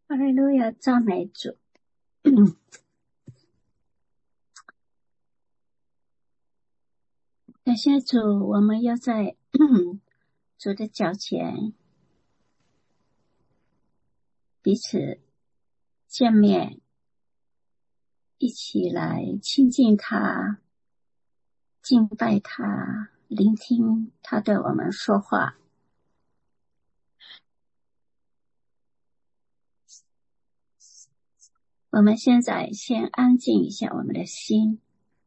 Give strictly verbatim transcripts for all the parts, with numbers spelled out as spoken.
哈利路亚，赞美主。感谢主，我们要在主的脚前彼此见面，一起来亲近他，敬拜他，聆听他对我们说话。我们现在先安静一下我们的心，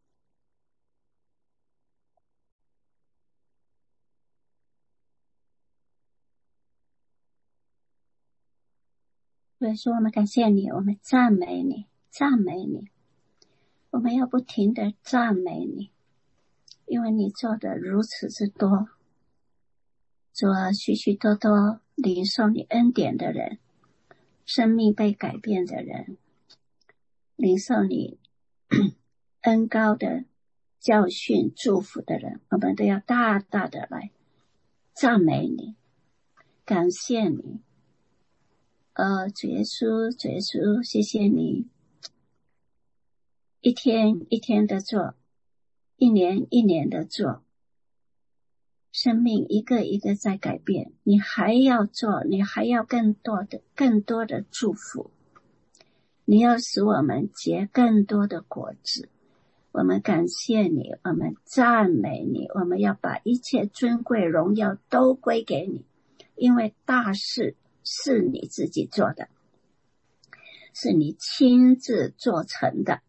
所以说我们感谢你，我们赞美你，赞美你，我们要不停地赞美你，因为你做的如此之多。主啊，许许多多领受你恩典的人，生命被改变的人，领受你恩高的教训祝福的人，我们都要大大的来赞美你，感谢你。呃，主耶稣，主耶稣，谢谢你一天一天的做，一年一年的做，生命一个一个在改变，你还要做，你还要更多的更多的祝福，你要使我们结更多的果子。我们感谢你，我们赞美你，我们要把一切尊贵荣耀都归给你，因为大事是你自己做的，是你亲自做成的，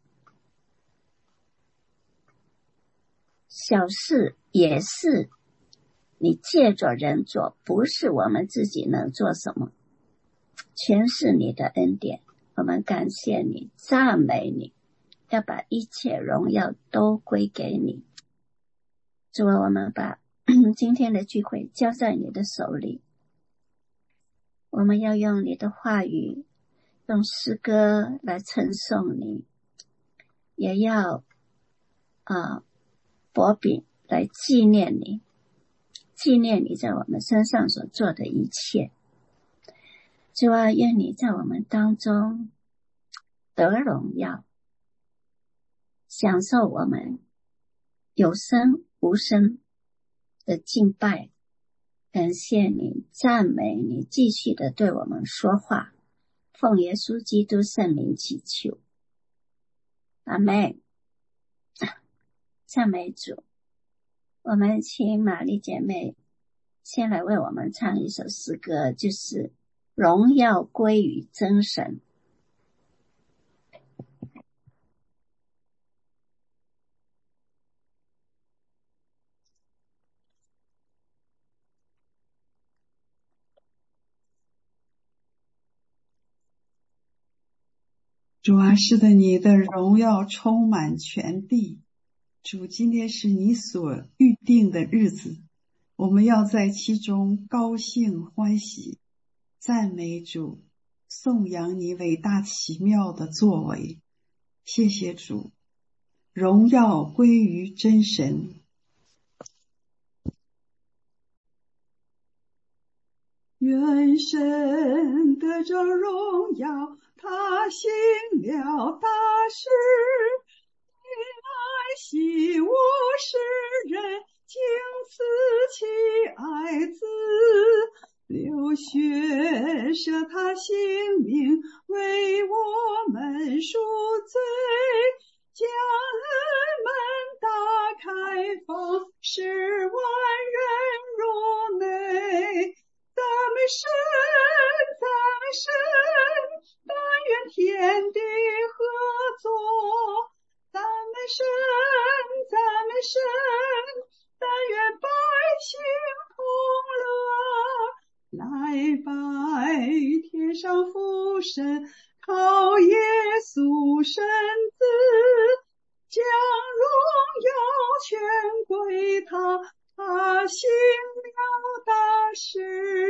小事也是你借着人做，不是我们自己能做什么，全是你的恩典。我们感谢你，赞美你，要把一切荣耀都归给你。主啊，我们把今天的聚会交在你的手里，我们要用你的话语，用诗歌来称颂你，也要啊薄饼来纪念你，纪念你在我们身上所做的一切。主啊，愿你在我们当中得荣耀，享受我们有声无声的敬拜。感谢你，赞美你，继续的对我们说话，奉耶稣基督圣名祈求，阿们。赞美主。我们请玛丽姐妹先来为我们唱一首诗歌，就是荣耀归于真神。 主啊，是的，你的荣耀充满全地。主，今天是你所预定的日子，我们要在其中高兴欢喜，赞美主，颂扬你伟大奇妙的作为。谢谢主，荣耀归于真神。愿神得着荣耀，他行了大事，你爱惜我世人，竟赐其爱子，流血舍他性命，为我们赎罪，将恩门打开放，使万人入内。赞美神，赞美神，但愿天地合作；赞美神，赞美神，但愿百姓同乐。来拜天上父神，靠耶稣神子，将荣耀全归他。他行了大事，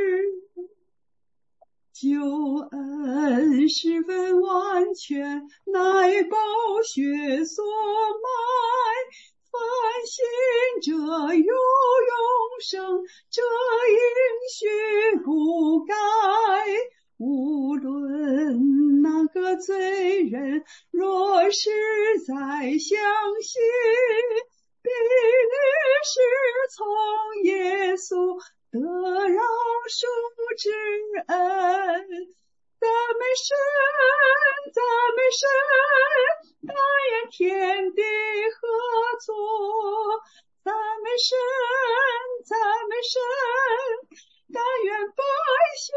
救恩十分完全，乃宝血所买，凡信者有永生，这应许不改。无论相信，必是从耶稣得饶恕之恩。赞美神，赞美神，但愿天地合作。赞美神，赞美神，但愿百姓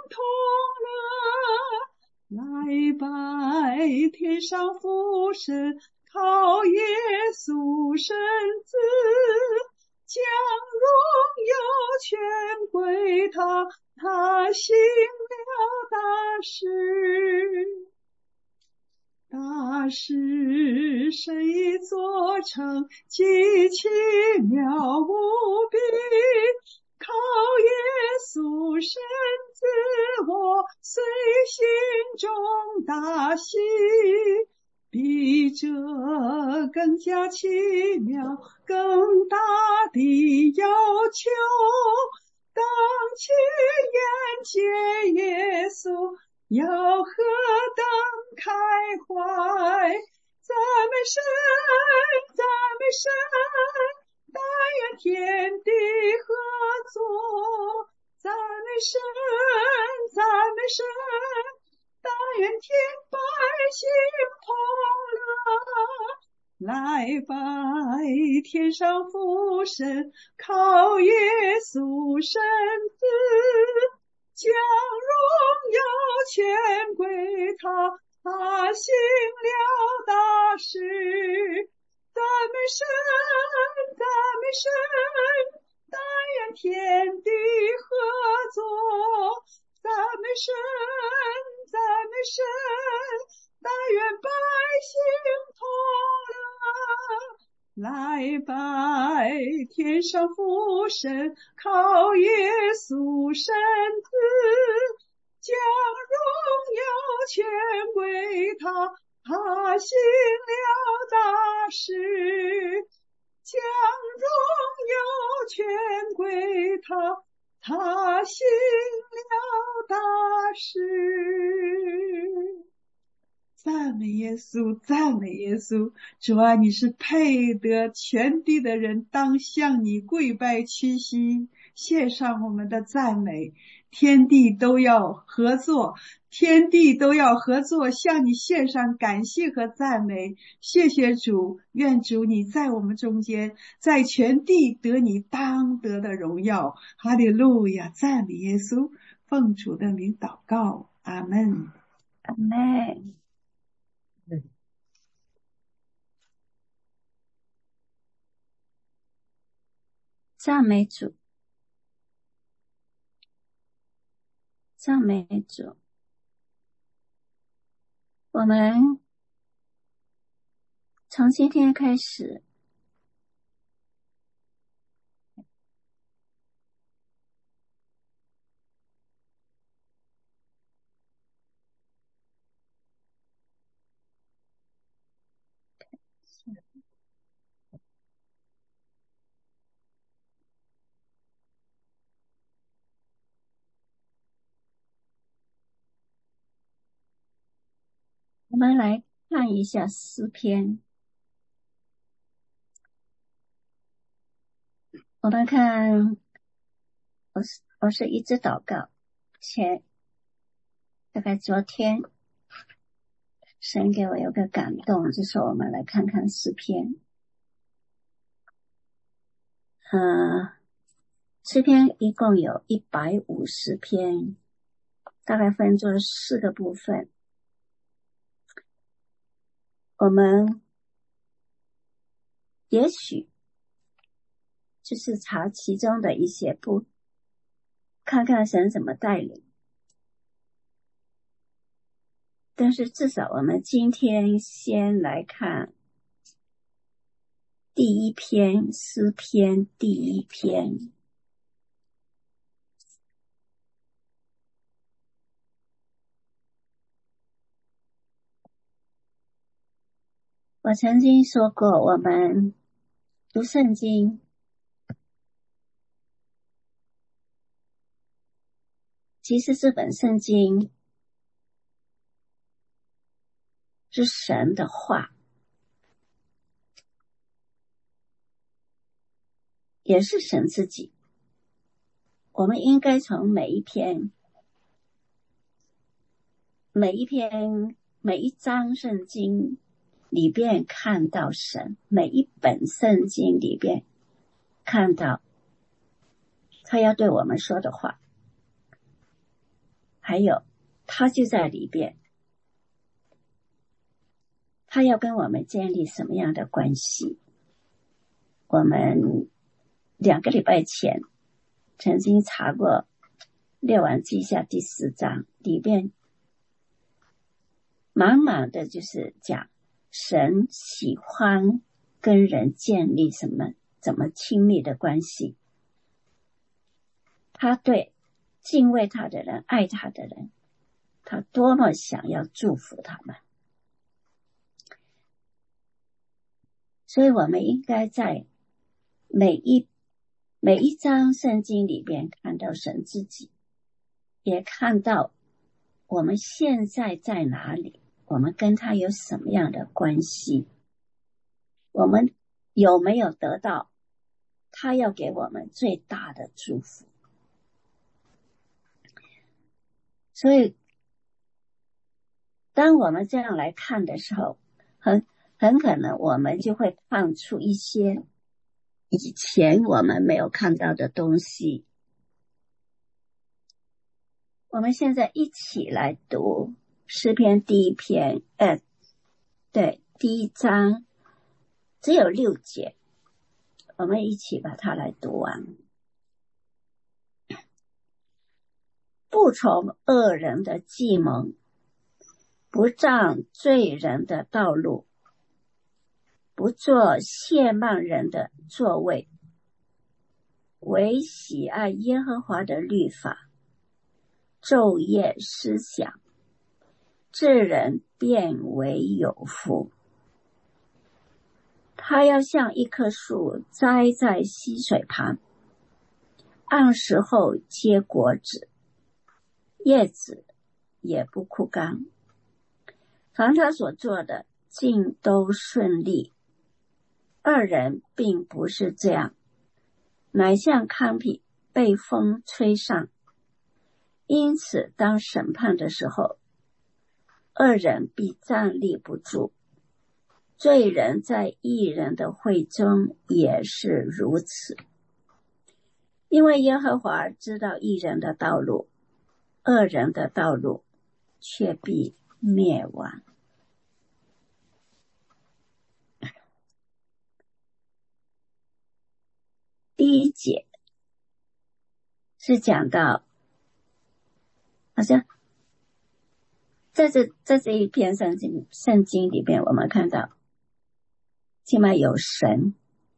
同乐。来拜天上父神，靠耶稣圣子，将荣耀全归他，他行了大事。大事谁做成，极奇妙无比，靠耶稣圣子，我虽心中大喜，比这更加奇妙更大的要求，当去眼见耶稣，要何等开怀。赞美神，赞美神，但愿天地合作。赞美神，赞美神，但愿天百姓同乐。来拜天上父神，靠耶稣圣子，将荣耀全归他，他行了大事。赞美神，赞美神，但愿天地合作。赞美神，赞美神，但愿百姓同乐。来拜天上父神，靠耶稣圣子，将荣耀全归他，他行了大事。将荣耀全归他，他行了大事。赞美耶稣，赞美耶稣！主啊，你是配得，全地的人当向你跪拜屈膝，献上我们的赞美。天地都要合作，天地都要合作，向你献上感谢和赞美。谢谢主，愿主你在我们中间，在全地得你当得的荣耀。哈利路亚，赞美耶稣，奉主的名祷告，阿们， 阿们。赞美主，赞美主。我们从今天开始，我们来看一下诗篇。我们看，我是我是一直祷告，前大概昨天，神给我有个感动，就说我们来看看诗篇。呃，诗篇一共有一百五十篇，大概分作四个部分。我们也许就是查其中的一些部，看看神怎么带领。但是至少我们今天先来看第一篇诗篇，第一篇。我曾经说过，我们读圣经其实这本圣经是神的话， 也是神自己。我们应该从每一篇每一篇每一章圣经里边看到神，每一本圣经里边看到他要对我们说的话，还有他就在里边，他要跟我们建立什么样的关系。我们两个礼拜前曾经查过列王记下第四章，里边满满的就是讲神喜欢跟人建立什么怎么亲密的关系，他对敬畏他的人，爱他的人，他多么想要祝福他们。所以我们应该在每一每一章圣经里边看到神自己，也看到我们现在在哪里，我们跟他有什么样的关系，我们有没有得到他要给我们最大的祝福。所以当我们这样来看的时候，很很可能我们就会看出一些以前我们没有看到的东西。我们现在一起来读诗篇第一篇，呃，对，第一章只有六节，我们一起把它来读完。不从恶人的计谋，不仗罪人的道路，不做亵慢人的座位，唯喜爱耶和华的律法，昼夜思想，这人便为有福。他要像一棵树栽在溪水旁，按时候结果子，叶子也不枯干。凡他所做的尽都顺利。二人并不是这样，乃像糠秕被风吹上。因此当审判的时候，二人必站立不住。罪人在义人的会中也是如此。因为耶和华知道义人的道路，恶人的道路却必灭亡。第一节是讲到，好像在这在这一篇圣经圣经里边，我们看到起码有神，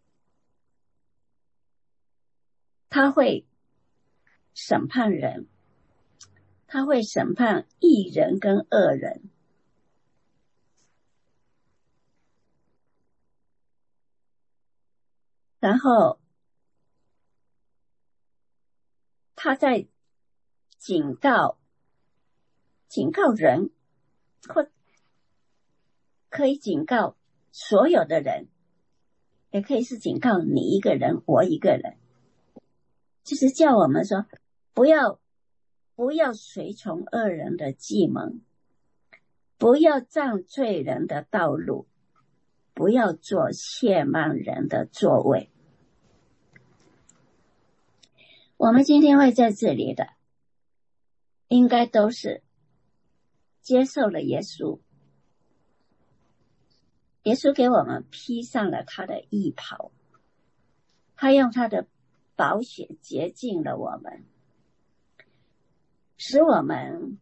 他会审判人，他会审判义人跟恶人。然后他在警告警告人，或可以警告所有的人，也可以是警告你一个人我一个人，就是叫我们说不要不要随从恶人的计谋，不要仗罪人的道路，不要做亵慢人的座位。我们今天会在这里的应该都是接受了耶稣，耶稣给我们披上了他的义袍，他用他的宝血洁净了我们，使我们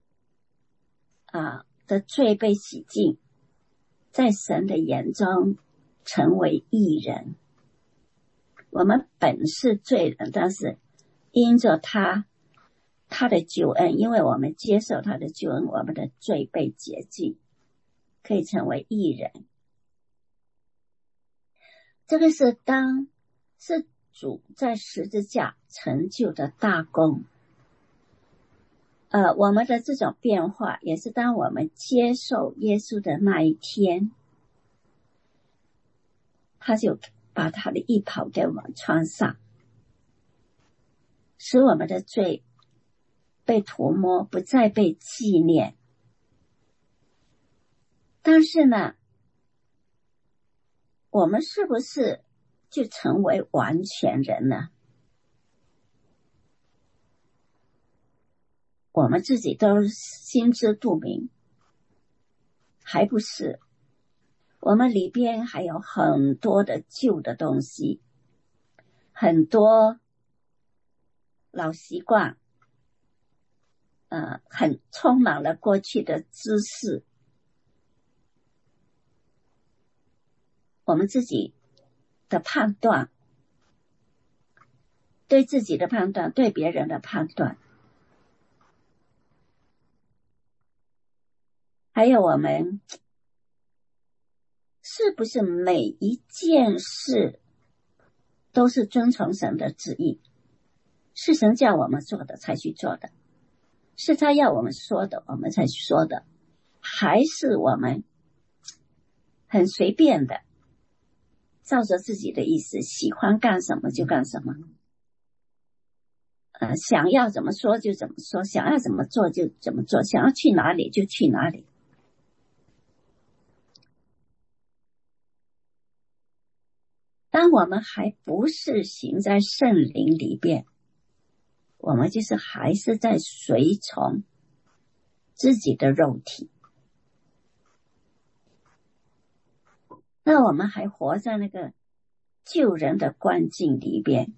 啊的罪被洗净，在神的眼中成为义人。我们本是罪人，但是因着他他的救恩，因为我们接受他的救恩，我们的罪被洁净，可以成为义人。这个是当是主在十字架成就的大功。呃，我们的这种变化也是当我们接受耶稣的那一天，他就把他的衣袍给我们穿上，使我们的罪被涂抹，不再被纪念。但是呢，我们是不是就成为完全人呢？我们自己都心知肚明，还不是。我们里边还有很多的旧的东西，很多老习惯，呃，很充满了过去的知识，我们自己的判断，对自己的判断，对别人的判断，还有我们是不是每一件事都是遵从神的旨意，是神叫我们做的才去做的，是他要我们说的我们才去说的，还是我们很随便的照着自己的意思，喜欢干什么就干什么，呃，想要怎么说就怎么说，想要怎么做就怎么做，想要去哪里就去哪里。当我们还不是行在圣灵里边，我们就是还是在随从自己的肉体，那我们还活在那个救人的关境里边，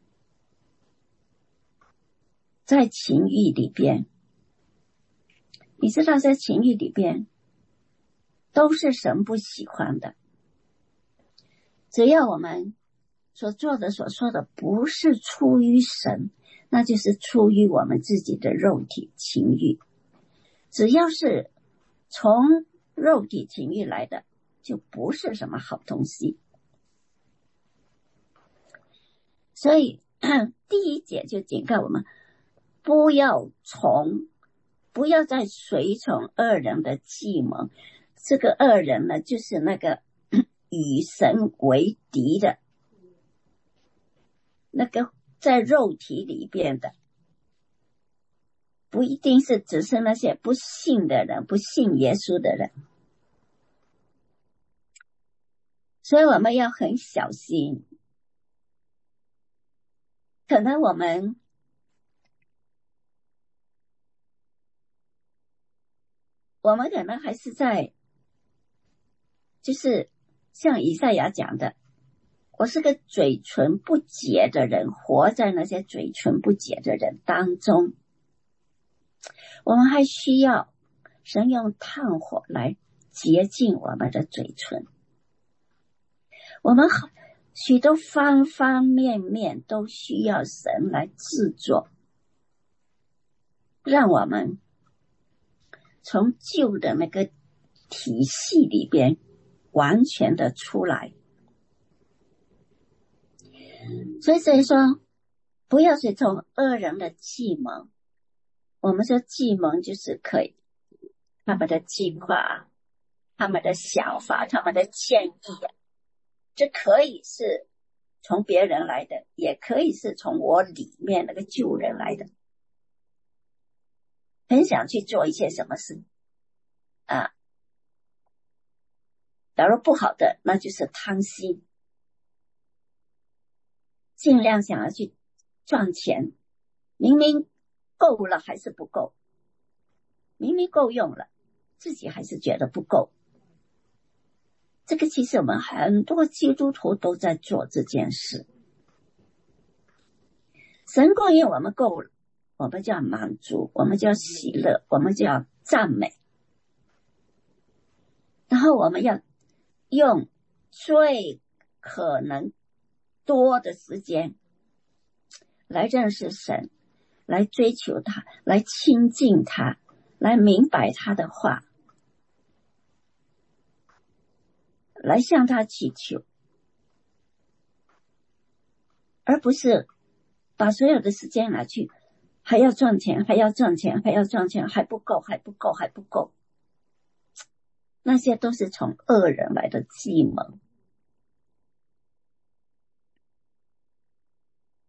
在情欲里边。你知道在情欲里边都是神不喜欢的，只要我们所做的所说的不是出于神，那就是出于我们自己的肉体情欲，只要是从肉体情欲来的就不是什么好东西。所以第一节就警告我们，不要从不要再随从恶人的计谋。这个恶人呢，就是那个与神为敌的，那个在肉体里边的，不一定是只是那些不信的人，不信耶稣的人。所以我们要很小心，可能我们我们可能还是在，就是像以赛亚讲的，我是个嘴唇不洁的人，活在那些嘴唇不洁的人当中。我们还需要神用炭火来洁净我们的嘴唇。我们许多方方面面都需要神来制作，让我们从旧的那个体系里边完全的出来。所以所以说，不要随从恶人的计谋。我们说计谋就是可以，他们的计划，他们的想法，他们的建议，这可以是从别人来的，也可以是从我里面那个旧人来的。很想去做一些什么事啊，假如不好的，那就是贪心，尽量想要去赚钱，明明够了还是不够，明明够用了，自己还是觉得不够。这个其实我们很多基督徒都在做这件事。神供应我们够了，我们就要满足，我们就要喜乐，我们就要赞美，然后我们要用最可能多的时间来认识神，来追求他，来亲近他，来明白他的话，来向他祈求，而不是把所有的时间拿去还要赚钱，还要赚钱，还要赚钱，还不够，还不够，还不够。那些都是从恶人来的计谋。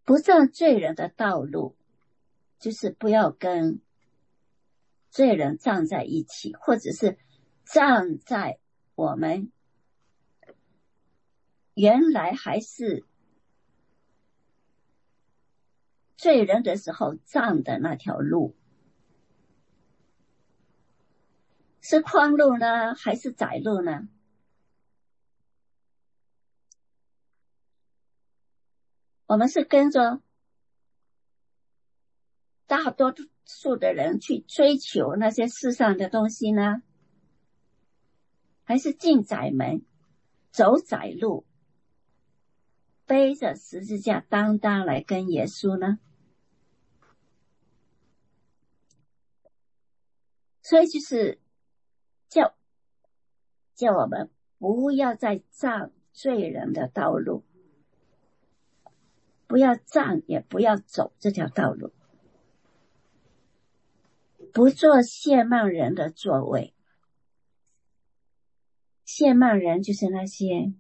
不照罪人的道路，就是不要跟罪人站在一起，或者是站在我们原来还是罪人的时候站的那条路，是宽路呢还是窄路呢？我们是跟着大多数的人去追求那些世上的东西呢，还是进窄门走窄路，背着十字架担当来跟耶稣呢？所以就是叫叫我们不要再站罪人的道路，不要站也不要走这条道路，不做亵慢人的座位。亵慢人就是那些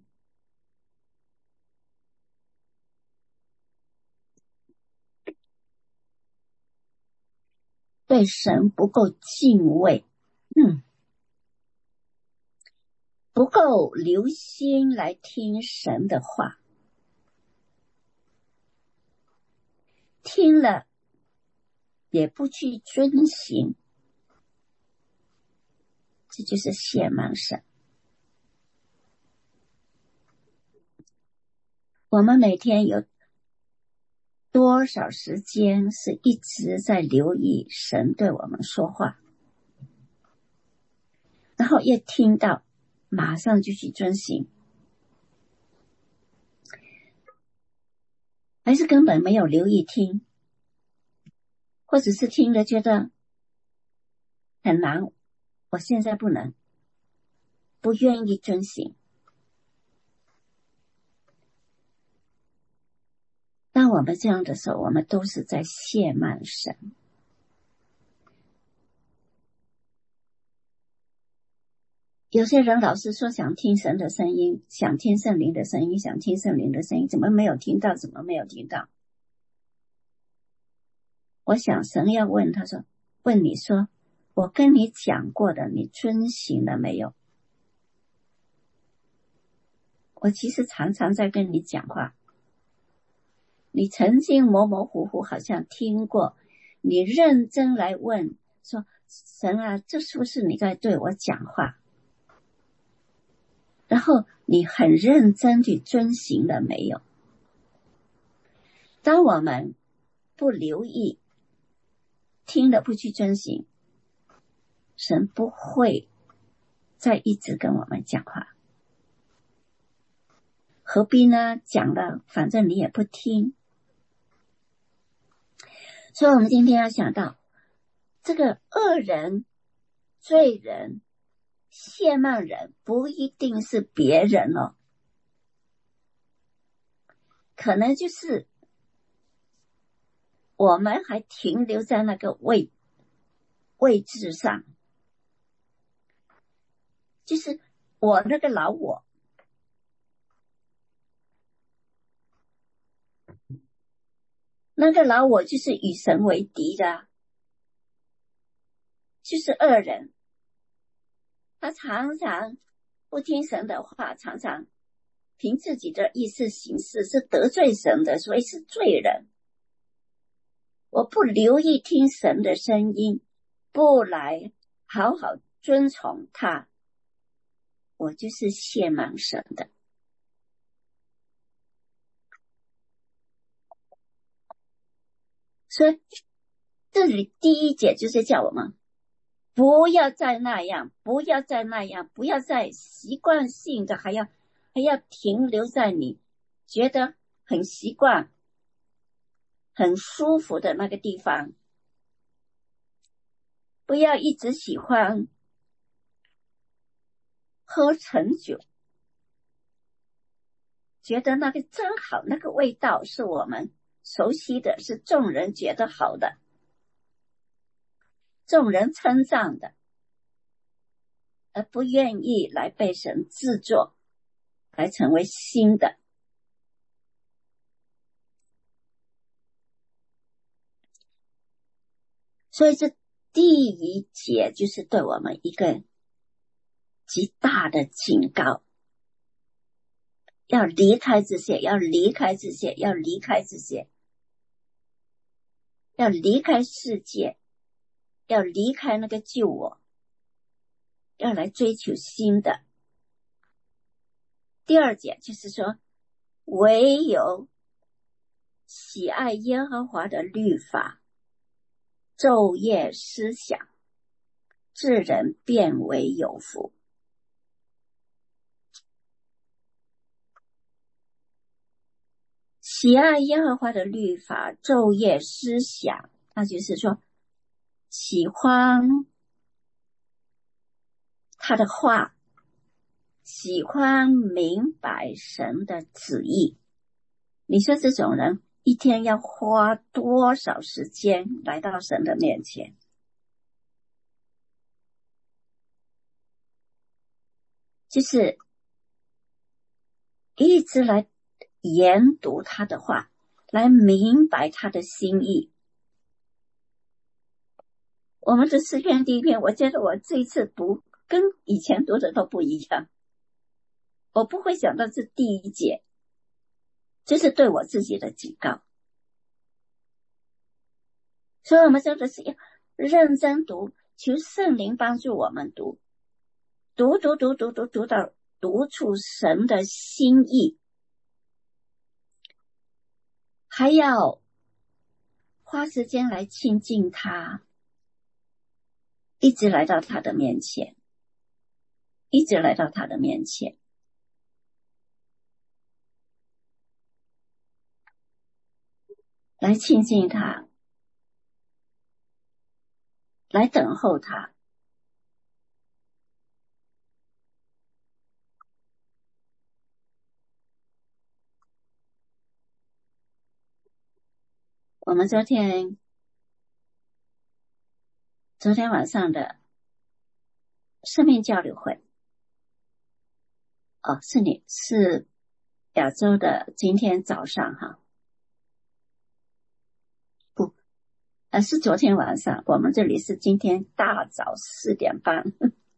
对神不够敬畏，嗯，不够留心来听神的话，听了也不去遵行，这就是亵慢神。我们每天有多少时间是一直在留意神对我们说话，然后一听到马上就去遵行，还是根本没有留意听，或者是听了觉得很难，我现在不能，不愿意遵行。当我们这样的时候，我们都是在亵慢神。有些人老是说想听神的声音，想听圣灵的声音，想听圣灵的声音，怎么没有听到？怎么没有听到？我想神要问他说，问你说，我跟你讲过的，你遵行了没有？我其实常常在跟你讲话，你曾经模模糊糊好像听过，你认真来问说，神啊，这是不是你在对我讲话？然后你很认真去遵行了没有？当我们不留意，听了不去遵行，神不会再一直跟我们讲话。何必呢？讲了反正你也不听。所以我们今天要想到，这个恶人、罪人、亵慢人不一定是别人哦，可能就是我们还停留在那个位位置上，就是我那个老我，那个老我就是与神为敌的，就是恶人，他常常不听神的话，常常凭自己的意思行事，是得罪神的，所以是罪人。我不留意听神的声音，不来好好遵从他，我就是亵慢神的。所以这里第一节就是叫我们不要再那样，不要再那样，不要再习惯性的还要还要停留在你觉得很习惯很舒服的那个地方，不要一直喜欢喝陈酒，觉得那个真好，那个味道是我们熟悉的，是众人觉得好的，众人称赞的，而不愿意来被神制作，来成为新的。 所以这第一节就是对我们一个极大的警告，要离开这些，要离开这些，要离开这些，要离开世界，要离开那个旧我，要来追求新的。第二节就是说，唯有喜爱耶和华的律法，昼夜思想，智人变为有福。喜爱耶和华的律法，昼夜思想，那就是说喜欢他的话，喜欢明白神的旨意。你说这种人一天要花多少时间来到神的面前？就是一直来研读他的话，来明白他的心意。我们的诗篇第一篇，我觉得我这一次读跟以前读的都不一样。我不会想到这第一节，这是对我自己的警告。所以我们真的是要认真读，求圣灵帮助我们读，读读读读读读到读出神的心意，还要花时间来亲近他，一直来到他的面前，一直来到他的面前。来亲近他，来等候他。我们昨天昨天晚上的生命交流会，哦，是你是亚洲的今天早上哈，不，呃，是昨天晚上，我们这里是今天大早四点半。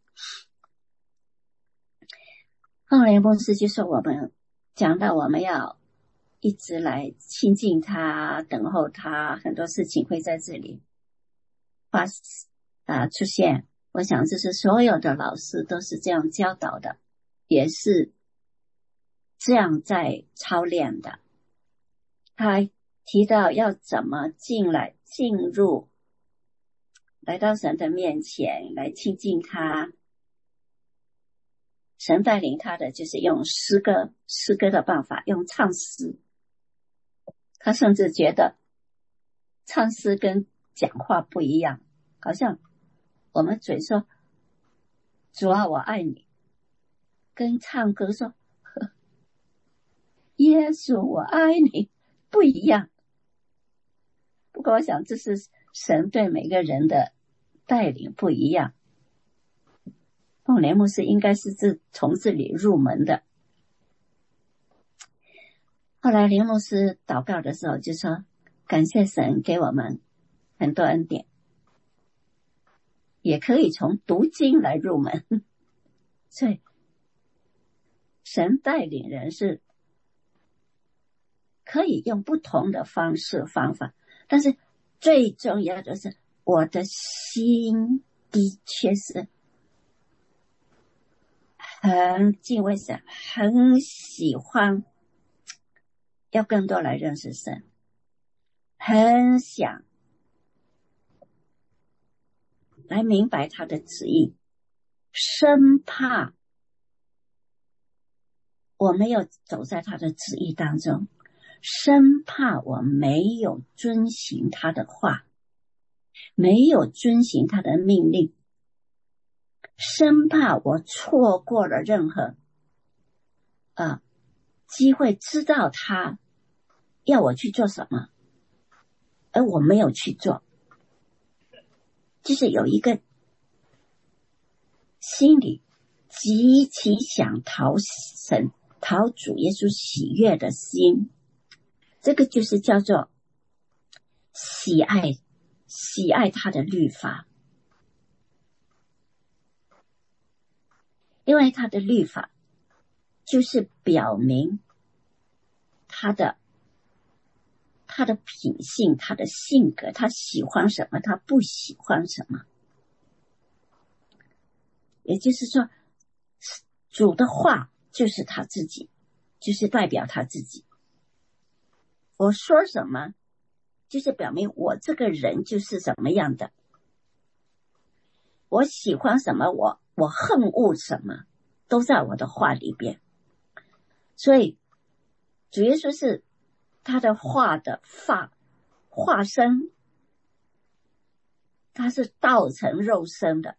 后来牧师就说我们讲到我们要一直来亲近他，等候他，很多事情会在这里发啊出现。我想这是所有的老师都是这样教导的，也是这样在操练的。他提到要怎么进来进入来到神的面前来亲近他，神带领他的就是用诗歌诗歌的办法，用唱诗。他甚至觉得唱诗跟讲话不一样，好像我们嘴说主啊我爱你，跟唱歌说耶稣我爱你不一样。不过我想这是神对每个人的带领不一样。凤莲牧师应该是这从这里入门的。后来林牧师祷告的时候就说，感谢神给我们很多恩典，也可以从读经来入门。所以神带领人是可以用不同的方式方法，但是最重要的是我的心的确是很敬畏神，很喜欢要更多来认识神，很想来明白他的旨意，生怕我没有走在他的旨意当中，生怕我没有遵行他的话，没有遵行他的命令，生怕我错过了任何呃机会，知道他要我去做什么，而我没有去做，就是有一个心里极其想讨神讨主耶稣喜悦的心，这个就是叫做喜爱喜爱他的律法，因为他的律法就是表明他的他的品性，他的性格，他喜欢什么，他不喜欢什么。也就是说，主的话就是他自己，就是代表他自己。我说什么就是表明我这个人就是什么样的，我喜欢什么，我我恨恶什么，都在我的话里边。所以主耶稣是他的话的化化身，他是道成肉身的。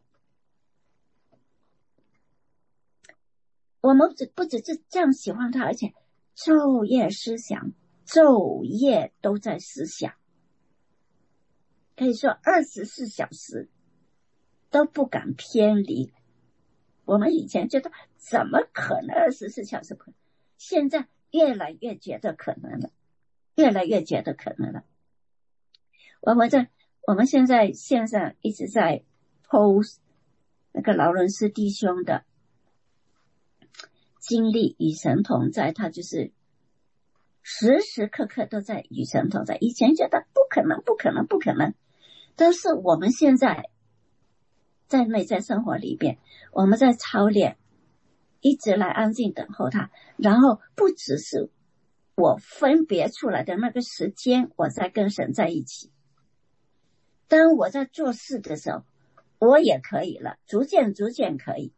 我们不只是这样喜欢他，而且昼夜思想，昼夜都在思想，可以说二十四小时都不敢偏离。我们以前觉得怎么可能二十四小时不可能，现在越来越觉得可能了，越来越觉得可能了。我们在我们现在线上一直在 post 那个劳伦斯弟兄的经历与神同在，他就是时时刻刻都在与神同在。以前觉得不可能不可能不可能，但是我们现在在内在生活里边，我们在操练，一直来安静等候他，然后不只是我分别出来的那个时间我在跟神在一起，当我在做事的时候我也可以了，逐渐逐渐可以。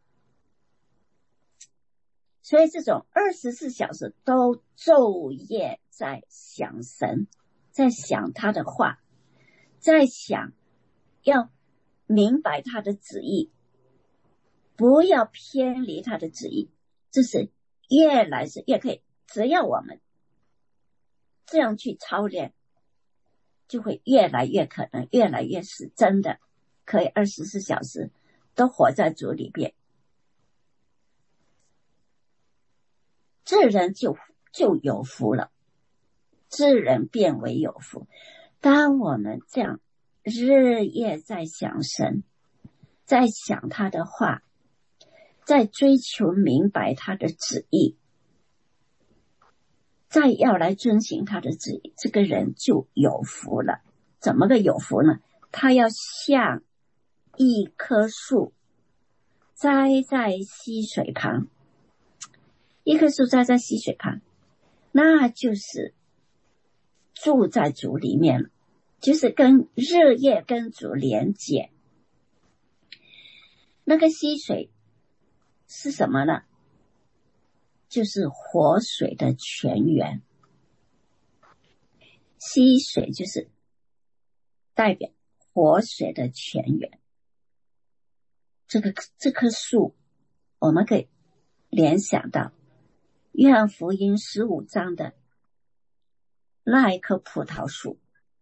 所以这种二十四小时都昼夜在想神，在想他的话，在想要明白他的旨意，不要偏离他的旨意，这是越来越可以。只要我们这样去操练，就会越来越可能，越来越是真的可以二十四小时都活在主里边。这人就就有福了，这人变为有福。当我们这样日夜在想神，在想他的话，在追求明白他的旨意，再要来遵行他的旨意，这个人就有福了。怎么个有福呢？他要像一棵树栽在溪水旁，一棵树栽在溪水旁，那就是住在主里面了，就是跟日夜跟主连接。那个溪水是什么呢？就是活水的泉源。溪水就是代表活水的泉源。这个这棵树我们可以联想到约翰福音十五章的那一棵葡萄树。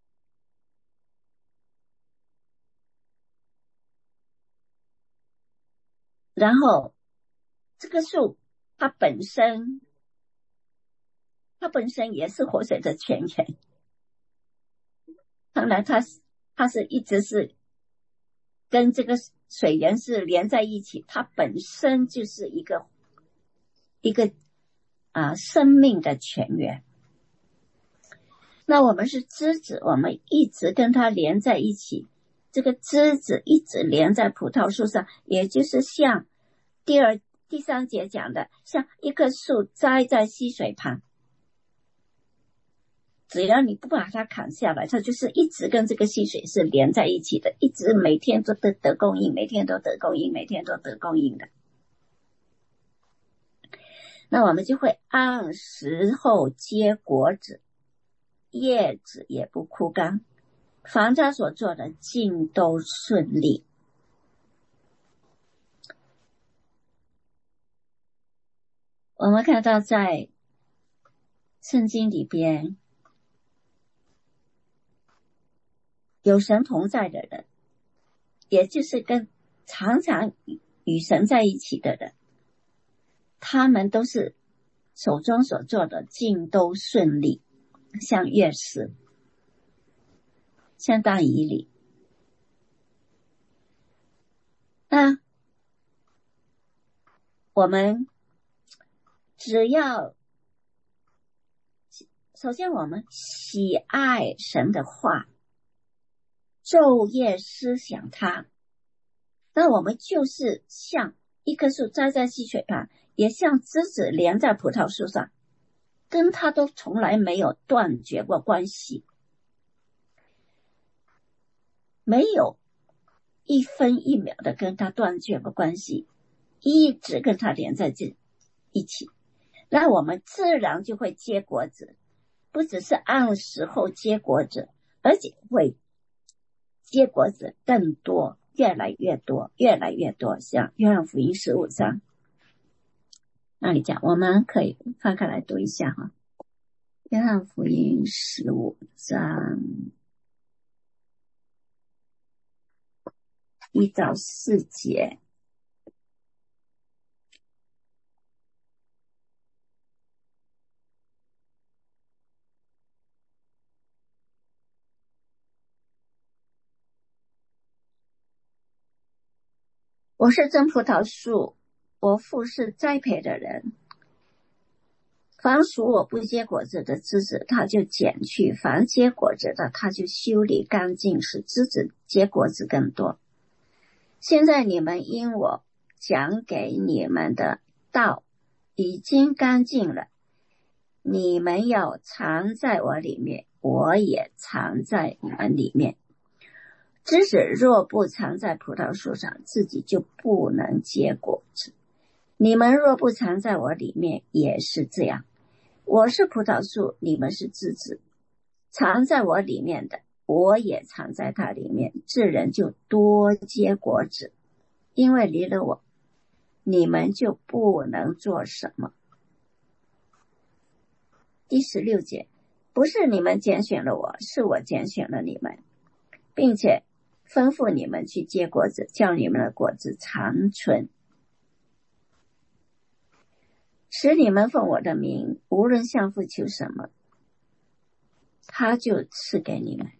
然后这棵树它本身它本身也是活水的泉源，当然它它是一直是跟这个水源是连在一起，它本身就是一个一个啊生命的泉源。那我们是枝子，我们一直跟它连在一起，这个枝子一直连在葡萄树上，也就是像第二第三节讲的，像一棵树栽在溪水旁，只要你不把它砍下来，它就是一直跟这个溪水是连在一起的，一直每天都得得供应，每天都得供应，每天都得供应的。那我们就会按时候结果子，叶子也不枯干，凡他所做的尽都顺利。我们看到在圣经里边，有神同在的人，也就是跟常常与神在一起的人，他们都是手中所做的尽都顺利，像约瑟，像但以理， 我们只要首先我们喜爱神的话，昼夜思想它，那我们就是像一棵树栽在溪水旁，也像枝子连在葡萄树上，跟它都从来没有断绝过关系，没有一分一秒的跟它断绝过关系，一直跟它连在这一起，那我们自然就会结果子，不只是按时候结果子，而且会结果子更多，越来越多，越来越多。像约翰福音十五章那里讲，我们可以翻开来读一下哈。约翰福音十五章一到四节。我是真葡萄树，我父是栽培的人。凡属我不结果子的枝子，他就剪去；凡结果子的，他就修理干净，使枝子结果子更多。现在你们因我讲给你们的道已经干净了，你们要藏在我里面，我也藏在你们里面。枝子若不藏在葡萄树上，自己就不能结果子。你们若不藏在我里面，也是这样。我是葡萄树，你们是枝子，藏在我里面的，我也藏在他里面，这人就多结果子。因为离了我，你们就不能做什么。第十六节，不是你们拣选了我，是我拣选了你们，并且吩咐你们去结果子，叫你们的果子长存，使你们奉我的名，无论向父求什么，他就赐给你们。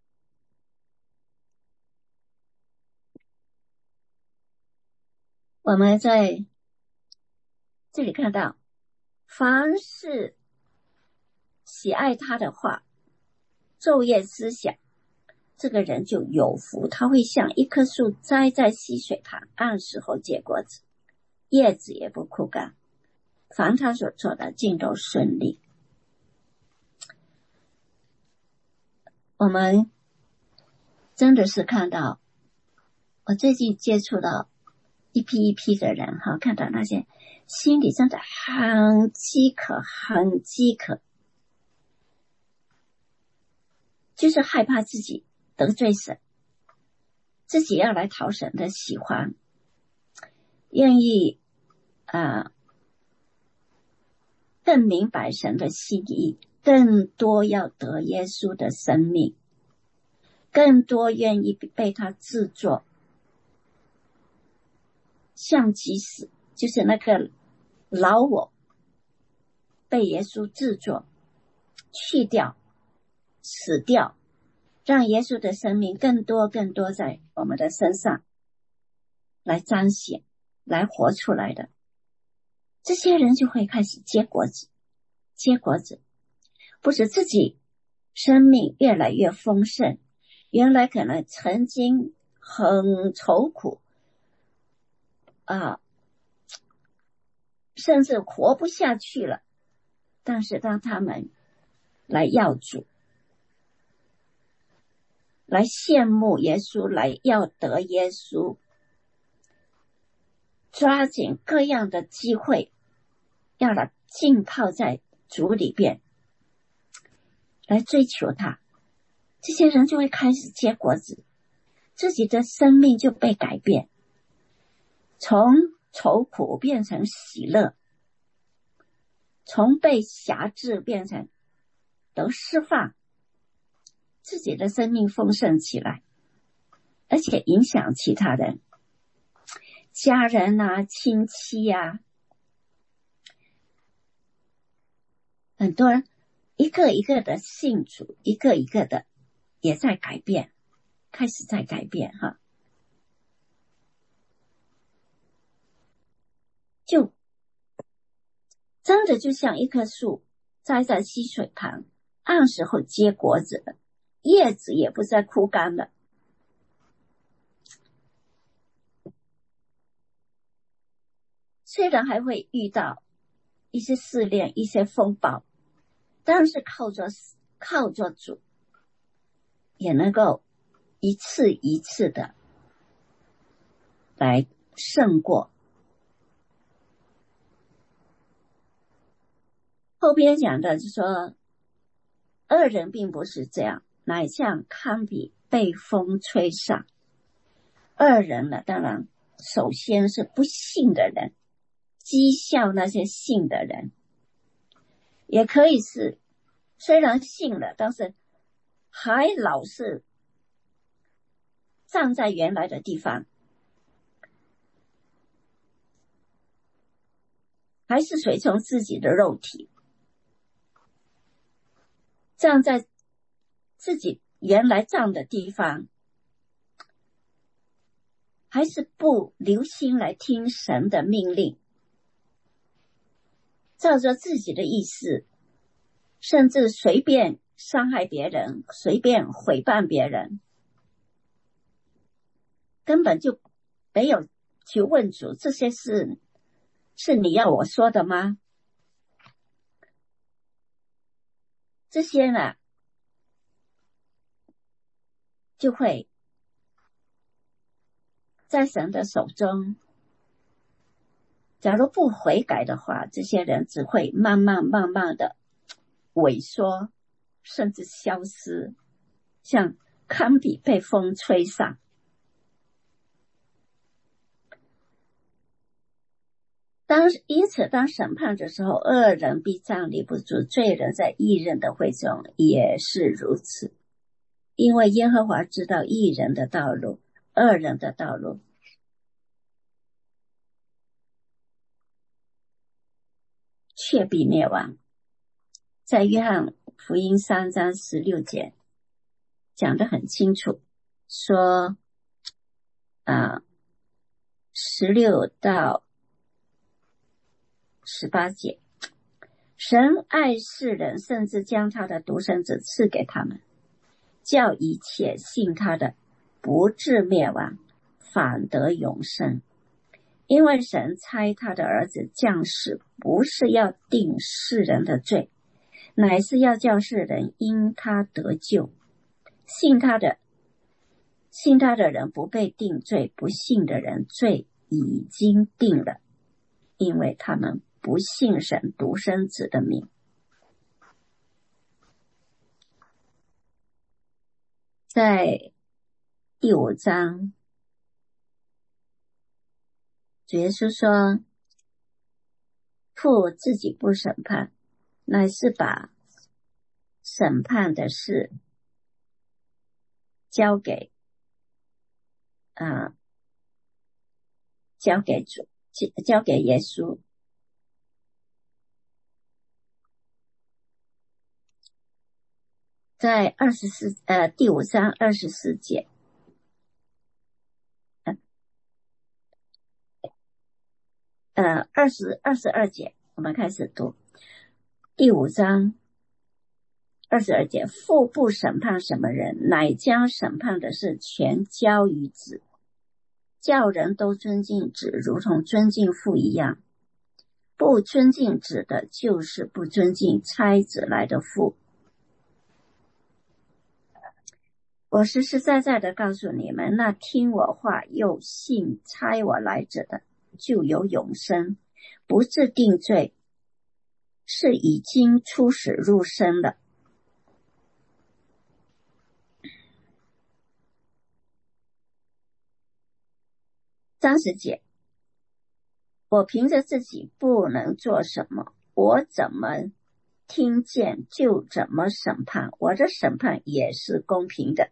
我们在这里看到，凡是喜爱他的话，昼夜思想，这个人就有福，他会像一棵树栽在溪水旁，按时候结果子，叶子也不枯干，凡他所做的尽都顺利。我们真的是看到，我最近接触到一批一批的人哈，看到那些心里真的很饥渴，很饥渴，就是害怕自己得罪神，自己要来讨神的喜欢，愿意啊、呃，更明白神的心意，更多要得耶稣的生命，更多愿意被他制作，像即死，就是那个老我被耶稣制作，去掉，死掉，让耶稣的生命更多更多在我们的身上来彰显，来活出来的，这些人就会开始结果子，结果子，不止自己生命越来越丰盛，原来可能曾经很愁苦啊，甚至活不下去了，但是当他们来要主，来羡慕耶稣，来要得耶稣，抓紧各样的机会，要来浸泡在主里边，来追求他，这些人就会开始结果子，自己的生命就被改变，从愁苦变成喜乐，从被辖制变成得释放，自己的生命丰盛起来，而且影响其他人，家人啊，亲戚啊，很多人一个一个的信主，一个一个的也在改变，开始在改变哈，就真的就像一棵树栽在溪水旁，按时候结果子了，叶子也不再枯干了。虽然还会遇到一些试炼，一些风暴，但是靠着靠着主，也能够一次一次的来胜过。后边讲的就是说，恶人并不是这样，乃像糠秕被风吹上。恶人呢，当然首先是不信的人，讥笑那些信的人，也可以是虽然信了，但是还老是站在原来的地方，还是随从自己的肉体，站在自己原来站的地方，还是不留心来听神的命令，照着自己的意思，甚至随便伤害别人，随便毁谤别人，根本就没有去问主，这些事是你要我说的吗？这些呢，就会在神的手中，假如不悔改的话，这些人只会慢慢慢慢的萎缩，甚至消失，像糠秕被风吹上。当因此当审判的时候，恶人必站立不住，罪人在义人的会中也是如此。因为耶和华知道义人的道路，恶人的道路却必灭亡。在约翰福音三章十六节讲得很清楚，说啊，十六到十八节，神爱世人，甚至将他的独生子赐给他们，叫一切信他的不至灭亡，反得永生。因为神差他的儿子降世，不是要定世人的罪，乃是要叫世人因他得救。信他的信他的人不被定罪，不信的人罪已经定了，因为他们不信神独生子的名。在第五章，主耶稣说，父自己不审判，乃是把审判的事交给啊，交给主，交给耶稣。在二十四呃第五章二十四节，呃二十二十二节，我们开始读第五章二十二节。父不审判什么人，乃将审判的事全交于子，叫人都尊敬子，如同尊敬父一样。不尊敬子的，就是不尊敬差子来的父。我实实在在的告诉你们，那听我话又信差我来者的，就有永生，不致定罪，是已经出死入生了。三十节，我凭着自己不能做什么，我怎么听见就怎么审判，我的审判也是公平的。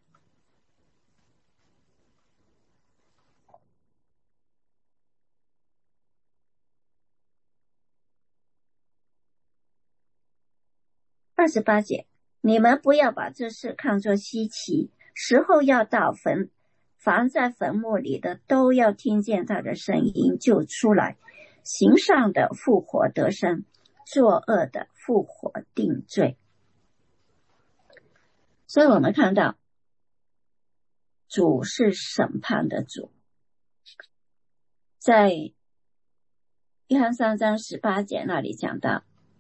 二十八节，你们不要把这事看作稀奇，时候要到，坟凡在坟墓里的都要听见他的声音就出来，行善的复活得生， 作恶的复活定罪。所以我们看到主是审判的主，在约翰三章十八节那里讲到，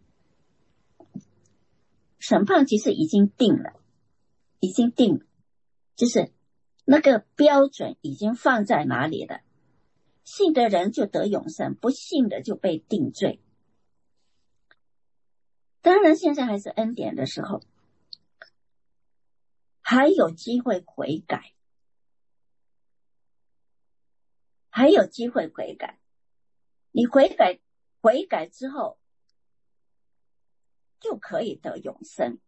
审判其实已经定了，已经定了，就是那个标准已经放在哪里了，信的人就得永生，不信的就被定罪。当然现在还是恩典的时候，还有机会悔改，还有机会悔改。你悔改悔改之后就可以得永生。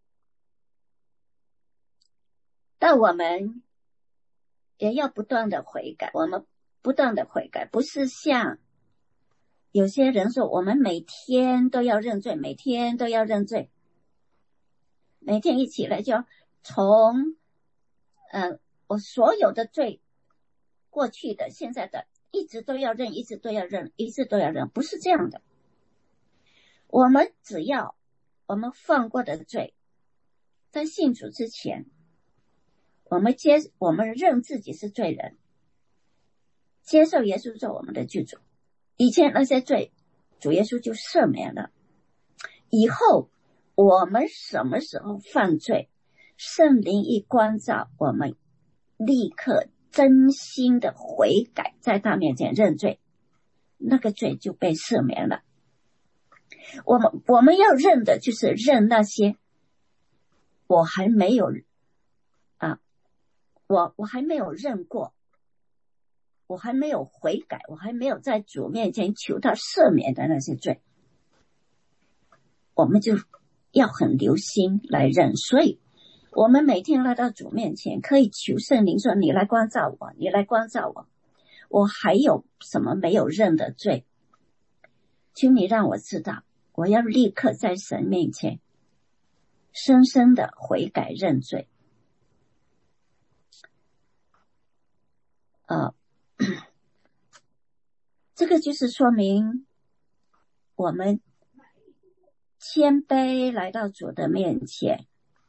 但我们也要不断的悔改，我们不断的悔改，不是像有些人说我们每天都要认罪，每天都要认罪，每天一起来就从呃我所有的罪，过去的现在的一直都要认，一直都要认，一直都要认，不是这样的。我们只要我们犯过的罪，在信主之前，我们接我们认自己是罪人，接受耶稣做我们的救主，以前那些罪主耶稣就赦免了。以后我们什么时候犯罪，圣灵一光照，我们立刻真心的悔改，在他面前认罪，那个罪就被赦免了。我们我们要认的就是认那些我还没有啊，我我还没有认过，我还没有悔改，我还没有在主面前求他赦免的那些罪，我们就要很留心来认。所以我们每天来到主面前，可以求圣灵说，你来光照我，你来光照我，我还有什么没有认的罪，求你让我知道，我要立刻在神面前深深的悔改认罪。呃，这个就是说明我们谦卑来到主的面前，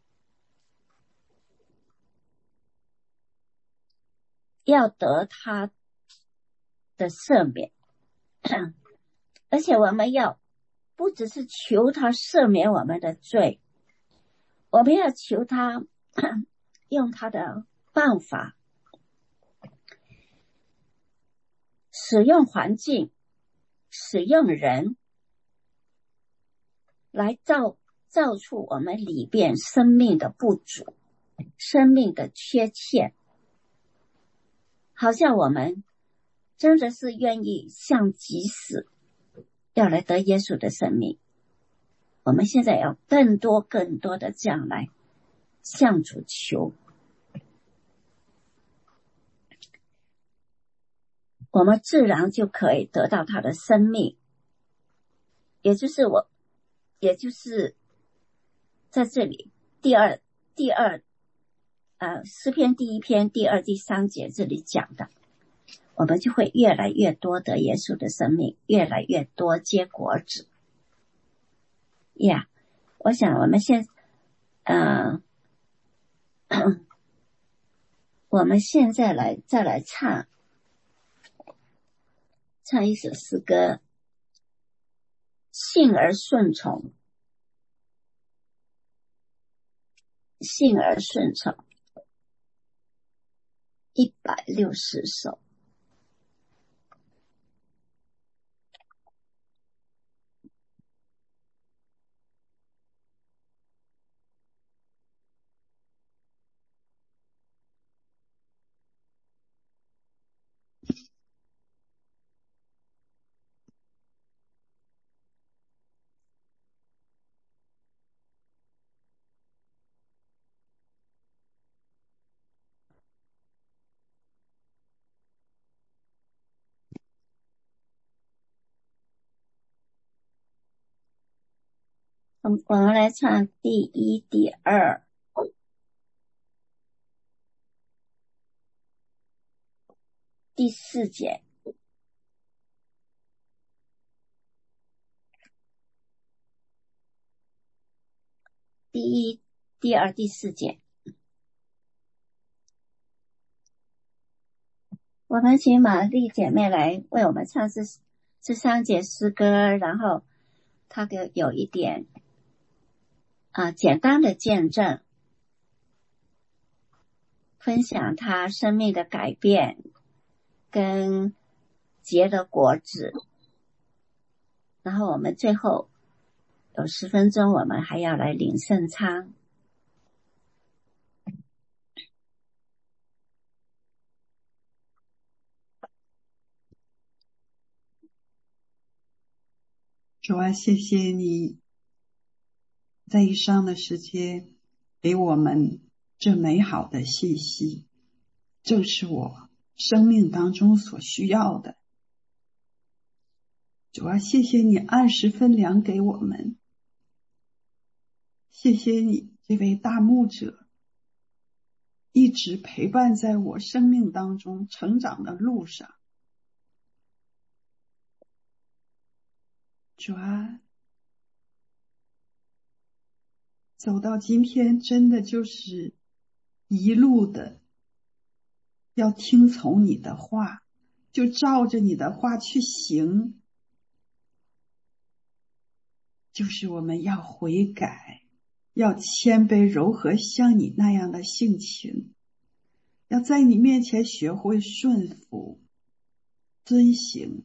要得他的赦免，而且我们要不只是求他赦免我们的罪，我们要求他用他的办法，使用环境，使用人来造造出我们里边生命的不足，生命的缺陷，好像我们真的是愿意向己死，要来得耶稣的生命。我们现在要更多更多的这样来向主求，我们自然就可以得到他的生命。也就是我也就是在这里第二第二呃诗篇第一篇第二第三节这里讲的，我们就会越来越多得耶稣的生命，越来越多结果子呀。Yeah, 我想我们现呃我们现在来再来唱唱一首诗歌，信而顺从，信而顺从，一百六十首。我们我们来唱第一、第二、第四节。 第二、第四节。我们请玛丽姐妹来为我们唱这这三节诗歌，然后她给有一点啊、呃、简单的见证，分享她生命的改变跟结的果子。然后我们最后有十分钟，我们还要来领圣餐。 主啊，谢谢你在以上的时间给我们这美好的信息，正是我生命当中所需要的。主啊，谢谢你按时分粮给我们，谢谢你这位大牧者一直陪伴在我生命当中成长的路上。主啊，走到今天真的就是一路的要听从你的话，就照着你的话去行，就是我们要悔改，要谦卑柔和，像你那样的性情，要在你面前学会顺服遵行，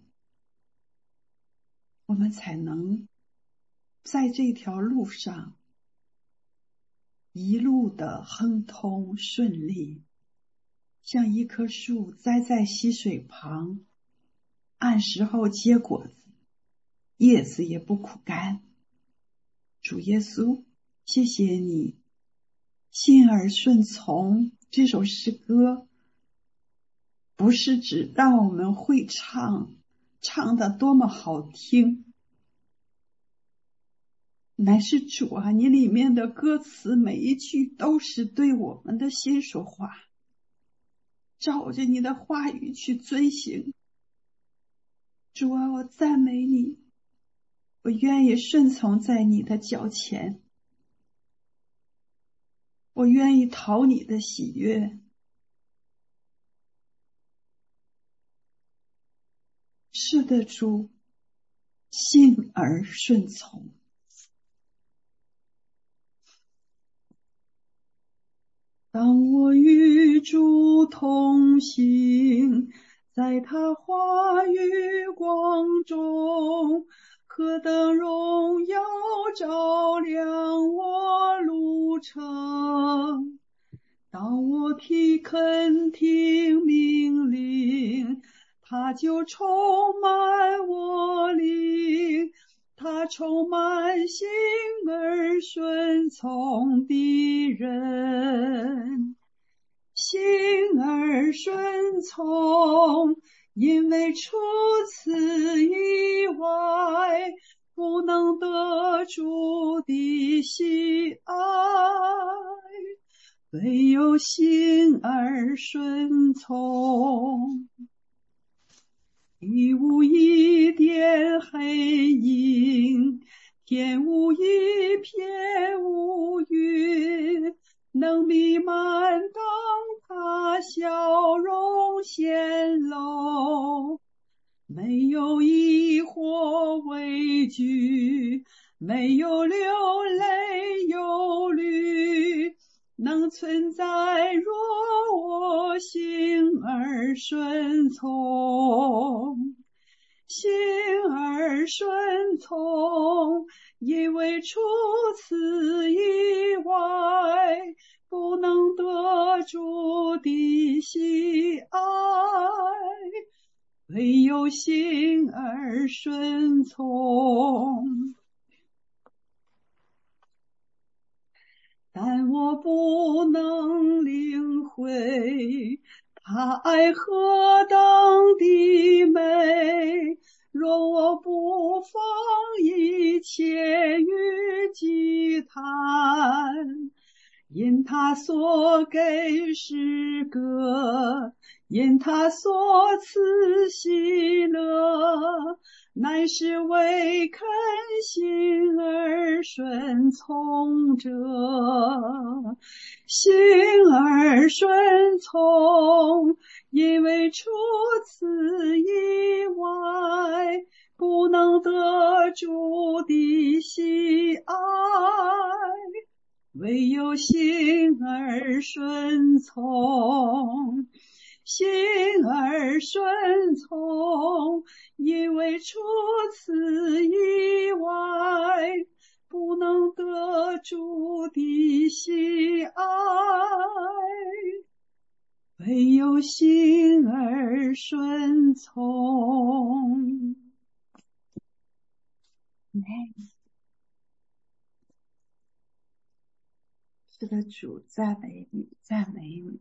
我们才能在这条路上一路的亨通顺利，像一棵树栽在溪水旁，按时候结果子，叶子也不枯干。主耶稣，谢谢你，信而顺从这首诗歌不是只让我们会唱，唱得多么好听，乃是主啊，你里面的歌词每一句都是对我们的心说话，照着你的话语去遵行。主啊，我赞美你，我愿意顺从在你的脚前，我愿意讨你的喜悦。是的，主，信而顺从。当我与主同行，在他话语光中，何等荣耀照亮我路程。当我听恳听命令，他就充满我灵，他充满心而顺从的人，心而顺从，因为除此以外，不能得主的喜爱，唯有心而顺从。地无一点黑影，天无一片乌云，能弥漫当他笑容显露。没有疑惑畏惧，没有流泪忧虑，能存在若我心而顺从。心而顺从，因为除此以外，不能得主的喜爱，唯有心而顺从。但我不能领会他爱何等的美，若我不放一切于祭坛，因他所给诗歌，因他所赐喜乐， 乃是为肯心而顺从者，心而顺从，因为除此以外，不能得主的喜爱，唯有心而顺从，心而顺从，因为除此以外，不能得主的喜爱，唯有心而顺从。是的，主，赞美你，赞美你。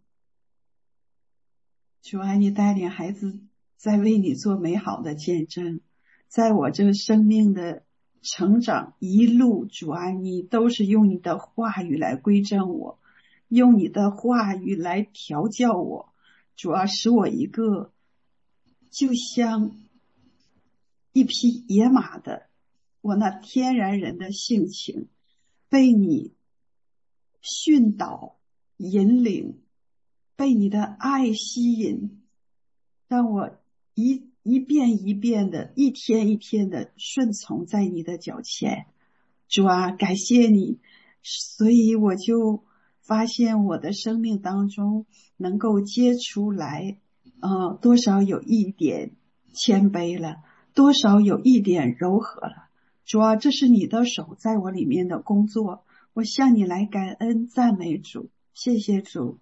主啊，你带领孩子在为你做美好的见证，在我这个生命的成长一路，主啊，你都是用你的话语来规正我，用你的话语来调教我，主啊，使我一个就像一匹野马的我那天然人的性情被你训导引领，被你的爱吸引，让我一一遍一遍的一天一天的顺从在你的脚前。主啊，感谢你，所以我就发现我的生命当中能够结出来呃，多少有一点谦卑了，多少有一点柔和了。主啊，这是你的手在我里面的工作，我向你来感恩赞美主，谢谢主。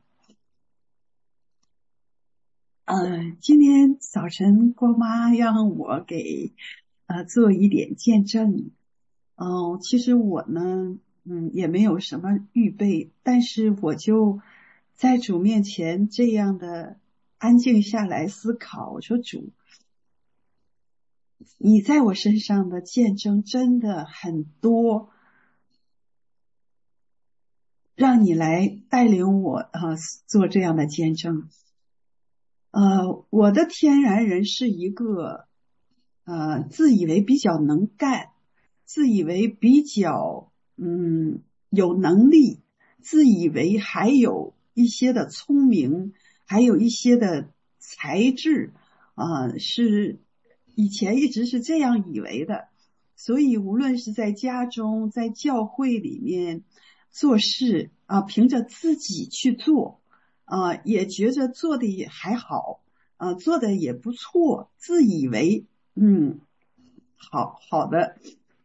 呃，今天早晨郭妈让我给呃做一点见证。嗯、呃，其实我呢，嗯，也没有什么预备，但是我就在主面前这样的安静下来思考，我说主，你在我身上的见证真的很多，让你来带领我呃做这样的见证。呃，我的天然人是一个呃自以为比较能干，自以为比较嗯有能力，自以为还有一些的聪明，还有一些的才智啊、呃，是以前一直是这样以为的。所以无论是在家中，在教会里面做事啊，凭着自己去做。啊、呃，也觉着做的也还好，啊、呃，做的也不错，自以为嗯好好的。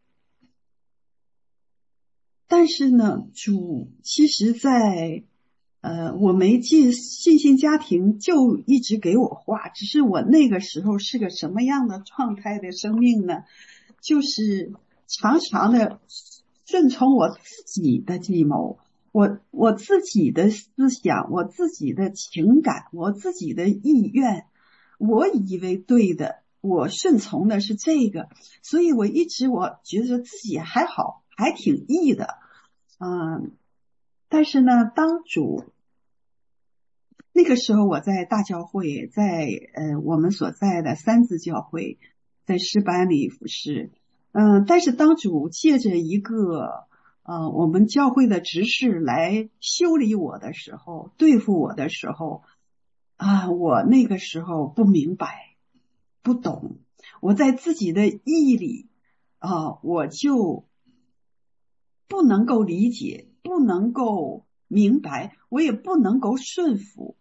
但是呢，主其实在呃我没进信心家庭就一直给我话，只是我那个时候是个什么样的状态的生命呢？就是常常的顺从我自己的计谋。我我自己的思想，我自己的情感，我自己的意愿，我以为对的，我顺从的是这个，所以我一直我觉得自己还好，还挺义的，嗯，但是呢，当主那个时候我在大教会，在呃我们所在的三字教会，在诗班里服侍，嗯，但是当主借着一个呃，我们教会的执事来修理我的时候，对付我的时候，啊，我那个时候不明白，不懂，我在自己的意里啊，我就不能够理解，不能够明白，我也不能够顺服，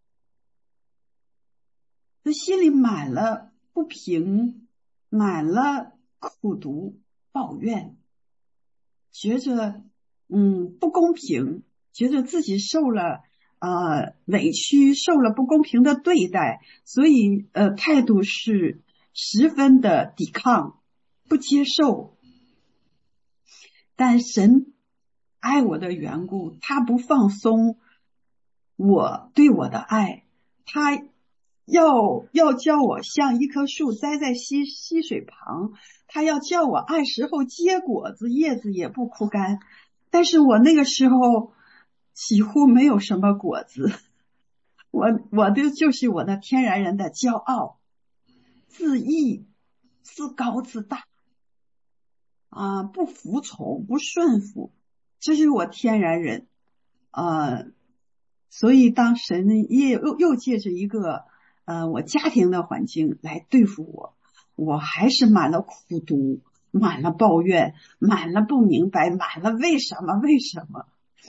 这心里满了不平，满了苦毒、抱怨。觉着嗯不公平，觉得自己受了呃委屈，受了不公平的对待，所以呃态度是十分的抵抗，不接受。但神爱我的缘故，他不放松我对我的爱，他要要叫我像一棵树栽在溪溪水旁，他要叫我按时候结果子，叶子也不枯干。但是我那个时候几乎没有什么果子，我我的就是我的天然人的骄傲、自义自高自大啊，不服从，不顺服，这是我天然人啊。所以当神也又又借着一个呃我家庭的环境来对付我，我还是满了苦毒，满了抱怨，满了不明白，满了为什么为什么。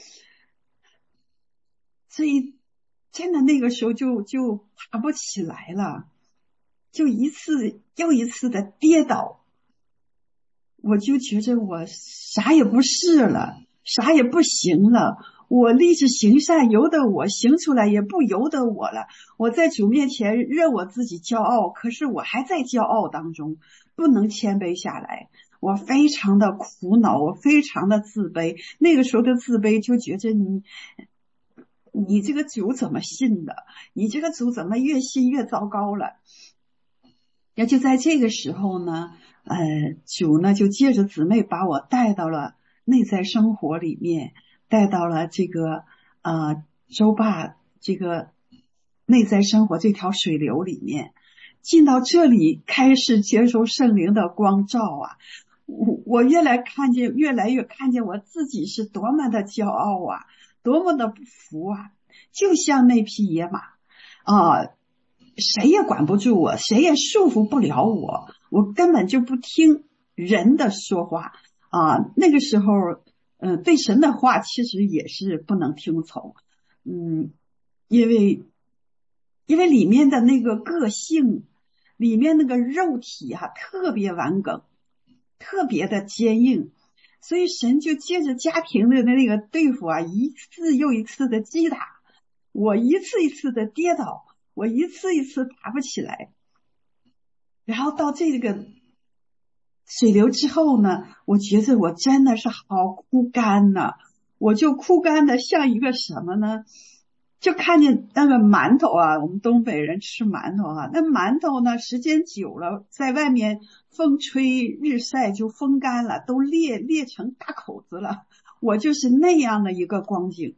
所以真的那个时候就就爬不起来了，就一次又一次的跌倒，我就觉着我啥也不是了，啥也不行了，我立志行善由得我，行出来也不由得我了。我在主面前认我自己骄傲，可是我还在骄傲当中，不能谦卑下来。我非常的苦恼，我非常的自卑。那个时候的自卑就觉着你你这个主怎么信的，你这个主怎么越信越糟糕了。也就在这个时候呢，呃，主呢就借着姊妹把我带到了内在生活里面，带到了这个呃周坝这个内在生活这条水流里面，进到这里开始接受圣灵的光照啊，我我越来看见越来越看见我自己是多么的骄傲啊，多么的不服啊，就像那匹野马啊。谁也管不住我，谁也束缚不了我，我根本就不听人的说话啊。那个时候，嗯、呃，对神的话其实也是不能听从，嗯，因为因为里面的那个个性，里面那个肉体啊，特别顽梗，特别的坚硬，所以神就借着家庭的那个对付啊，一次又一次的击打我，一次一次的跌倒。我一次一次爬不起来，然后到这个水流之后呢，我觉得我真的是好枯干呐，我就枯干的像一个什么呢？就看见那个馒头啊，我们东北人吃馒头啊，那馒头呢，时间久了，在外面风吹日晒就风干了，都裂裂成大口子了。我就是那样的一个光景。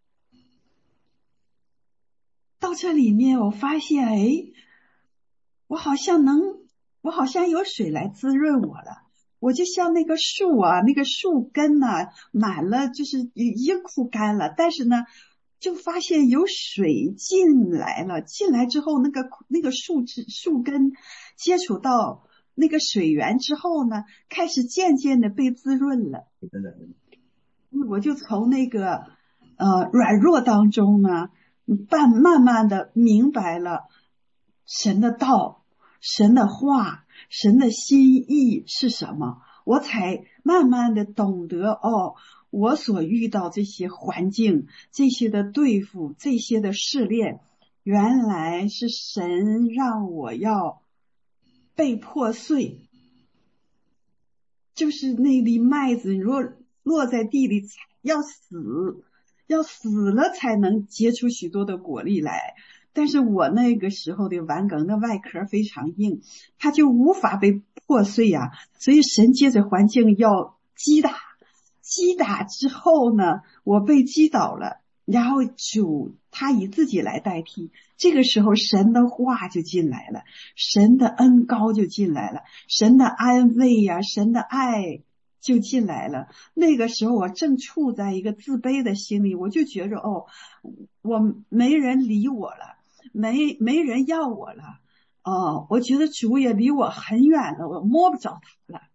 到这里面我发现，哎，我好像能，我好像有水来滋润我了。我就像那个树啊，那个树根呢、啊，满了，就是已经枯干了，但是呢，就发现有水进来了。进来之后，那个那个树枝、树根接触到那个水源之后呢，开始渐渐的被滋润了。我就从那个呃软弱当中呢。慢慢慢的明白了神的道，神的话，神的心意是什么，我才慢慢的懂得哦，我所遇到这些环境，这些的对付，这些的试炼，原来是神让我要被破碎，就是那粒麦子若落在地里要死，要死了才能结出许多的果粒来。但是我那个时候的顽梗的外壳非常硬，它就无法被破碎呀、啊。所以神借着环境要击打，击打之后呢，我被击倒了，然后主他以自己来代替。这个时候神的话就进来了，神的恩膏就进来了，神的安慰呀、啊，神的爱就进来了。那个时候我正处在一个自卑的心里，我就觉着哦，我没人理我了，没没人要我了，哦，我觉得主也离我很远了，我摸不着他了。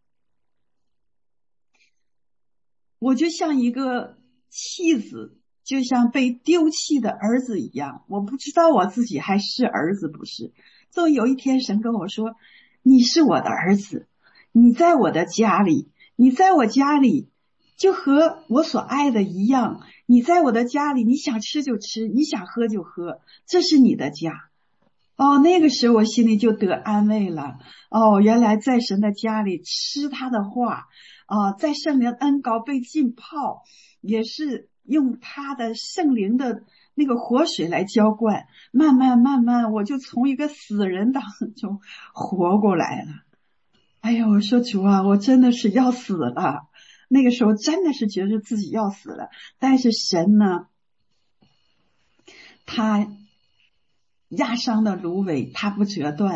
我就像一个弃子，就像被丢弃的儿子一样，我不知道我自己还是儿子不是。就有一天神跟我说，你是我的儿子，你在我的家里，你在我家里就和我所爱的一样，你在我的家里，你想吃就吃，你想喝就喝，这是你的家。哦，那个时候我心里就得安慰了。哦，原来在神的家里吃他的话，啊、呃，在圣灵恩膏被浸泡，也是用他的圣灵的那个活水来浇灌，慢慢慢慢，我就从一个死人当中活过来了。哎呀，我说主啊，我真的是要死了。那个时候真的是觉得自己要死了，但是神呢，他压伤的芦苇它不折断，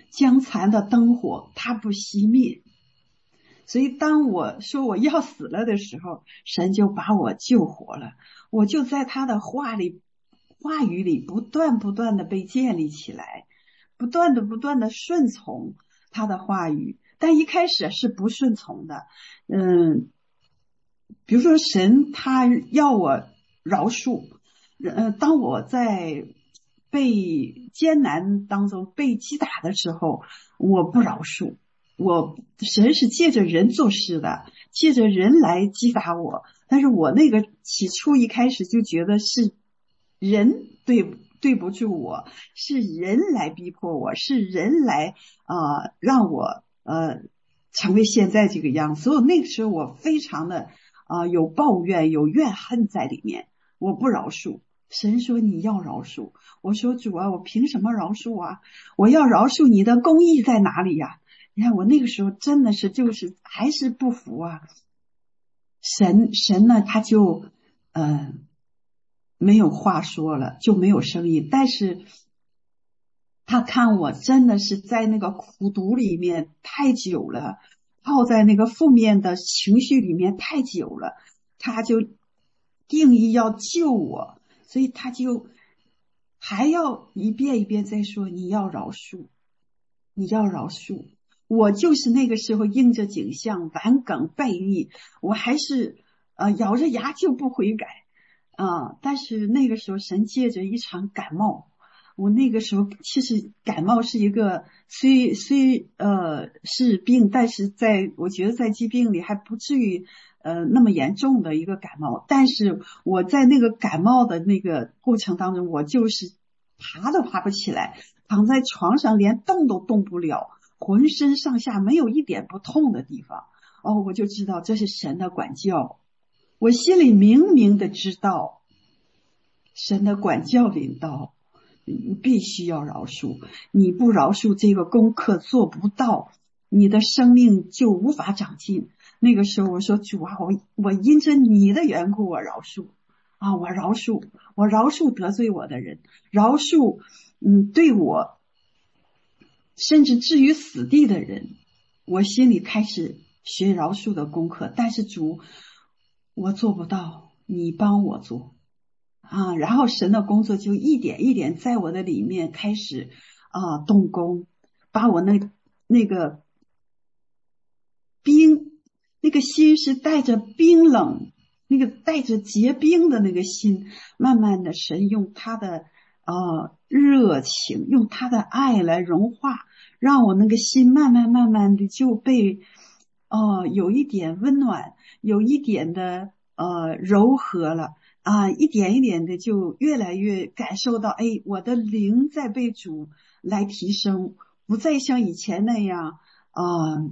将残的灯火，它不熄灭。所以当我说我要死了的时候，神就把我救活了。我就在他的话里话语里不断不断的被建立起来，不断的不断的顺从他的话语。但一开始是不顺从的。嗯，比如说神他要我饶恕，呃，当我在被艰难当中被击打的时候，我不饶恕。我神是借着人做事的，借着人来击打我，但是我那个起初一开始就觉得是人对对不住我，是人来逼迫我，是人来呃让我呃成为现在这个样子。所以那个时候我非常的啊、呃、有抱怨，有怨恨在里面，我不饶恕。神说你要饶恕，我说主啊，我凭什么饶恕啊？我要饶恕，你的公义在哪里呀？你看我那个时候真的是就是还是不服啊。神神呢他就呃没有话说了，就没有声音。但是他看我真的是在那个苦毒里面太久了，泡在那个负面的情绪里面太久了，他就定义要救我，所以他就还要一遍一遍再说你要饶恕，你要饶恕。我就是那个时候应着景象顽梗悖逆，我还是呃咬着牙就不悔改啊、呃！但是那个时候神借着一场感冒，我那个时候其实感冒是一个虽虽呃是病，但是在我觉得在疾病里还不至于呃那么严重的一个感冒。但是我在那个感冒的那个过程当中，我就是爬都爬不起来，躺在床上连动都动不了，浑身上下没有一点不痛的地方。哦，我就知道这是神的管教，我心里明明的知道神的管教领导，你必须要饶恕，你不饶恕这个功课做不到，你的生命就无法长进。那个时候我说主啊，我我因着你的缘故我饶恕啊，我饶恕，我饶恕得罪我的人，饶恕嗯对我甚至至于死地的人，我心里开始学饶恕的功课。但是主，我做不到，你帮我做啊！然后神的工作就一点一点在我的里面开始啊动工，把我那那个冰那个心是带着冰冷，那个带着结冰的那个心，慢慢的神用他的呃热情，用他的爱来融化，让我那个心慢慢慢慢的就被呃有一点温暖，有一点的呃柔和了啊，一点一点的就越来越感受到，哎，我的灵在被主来提升，不再像以前那样啊、呃、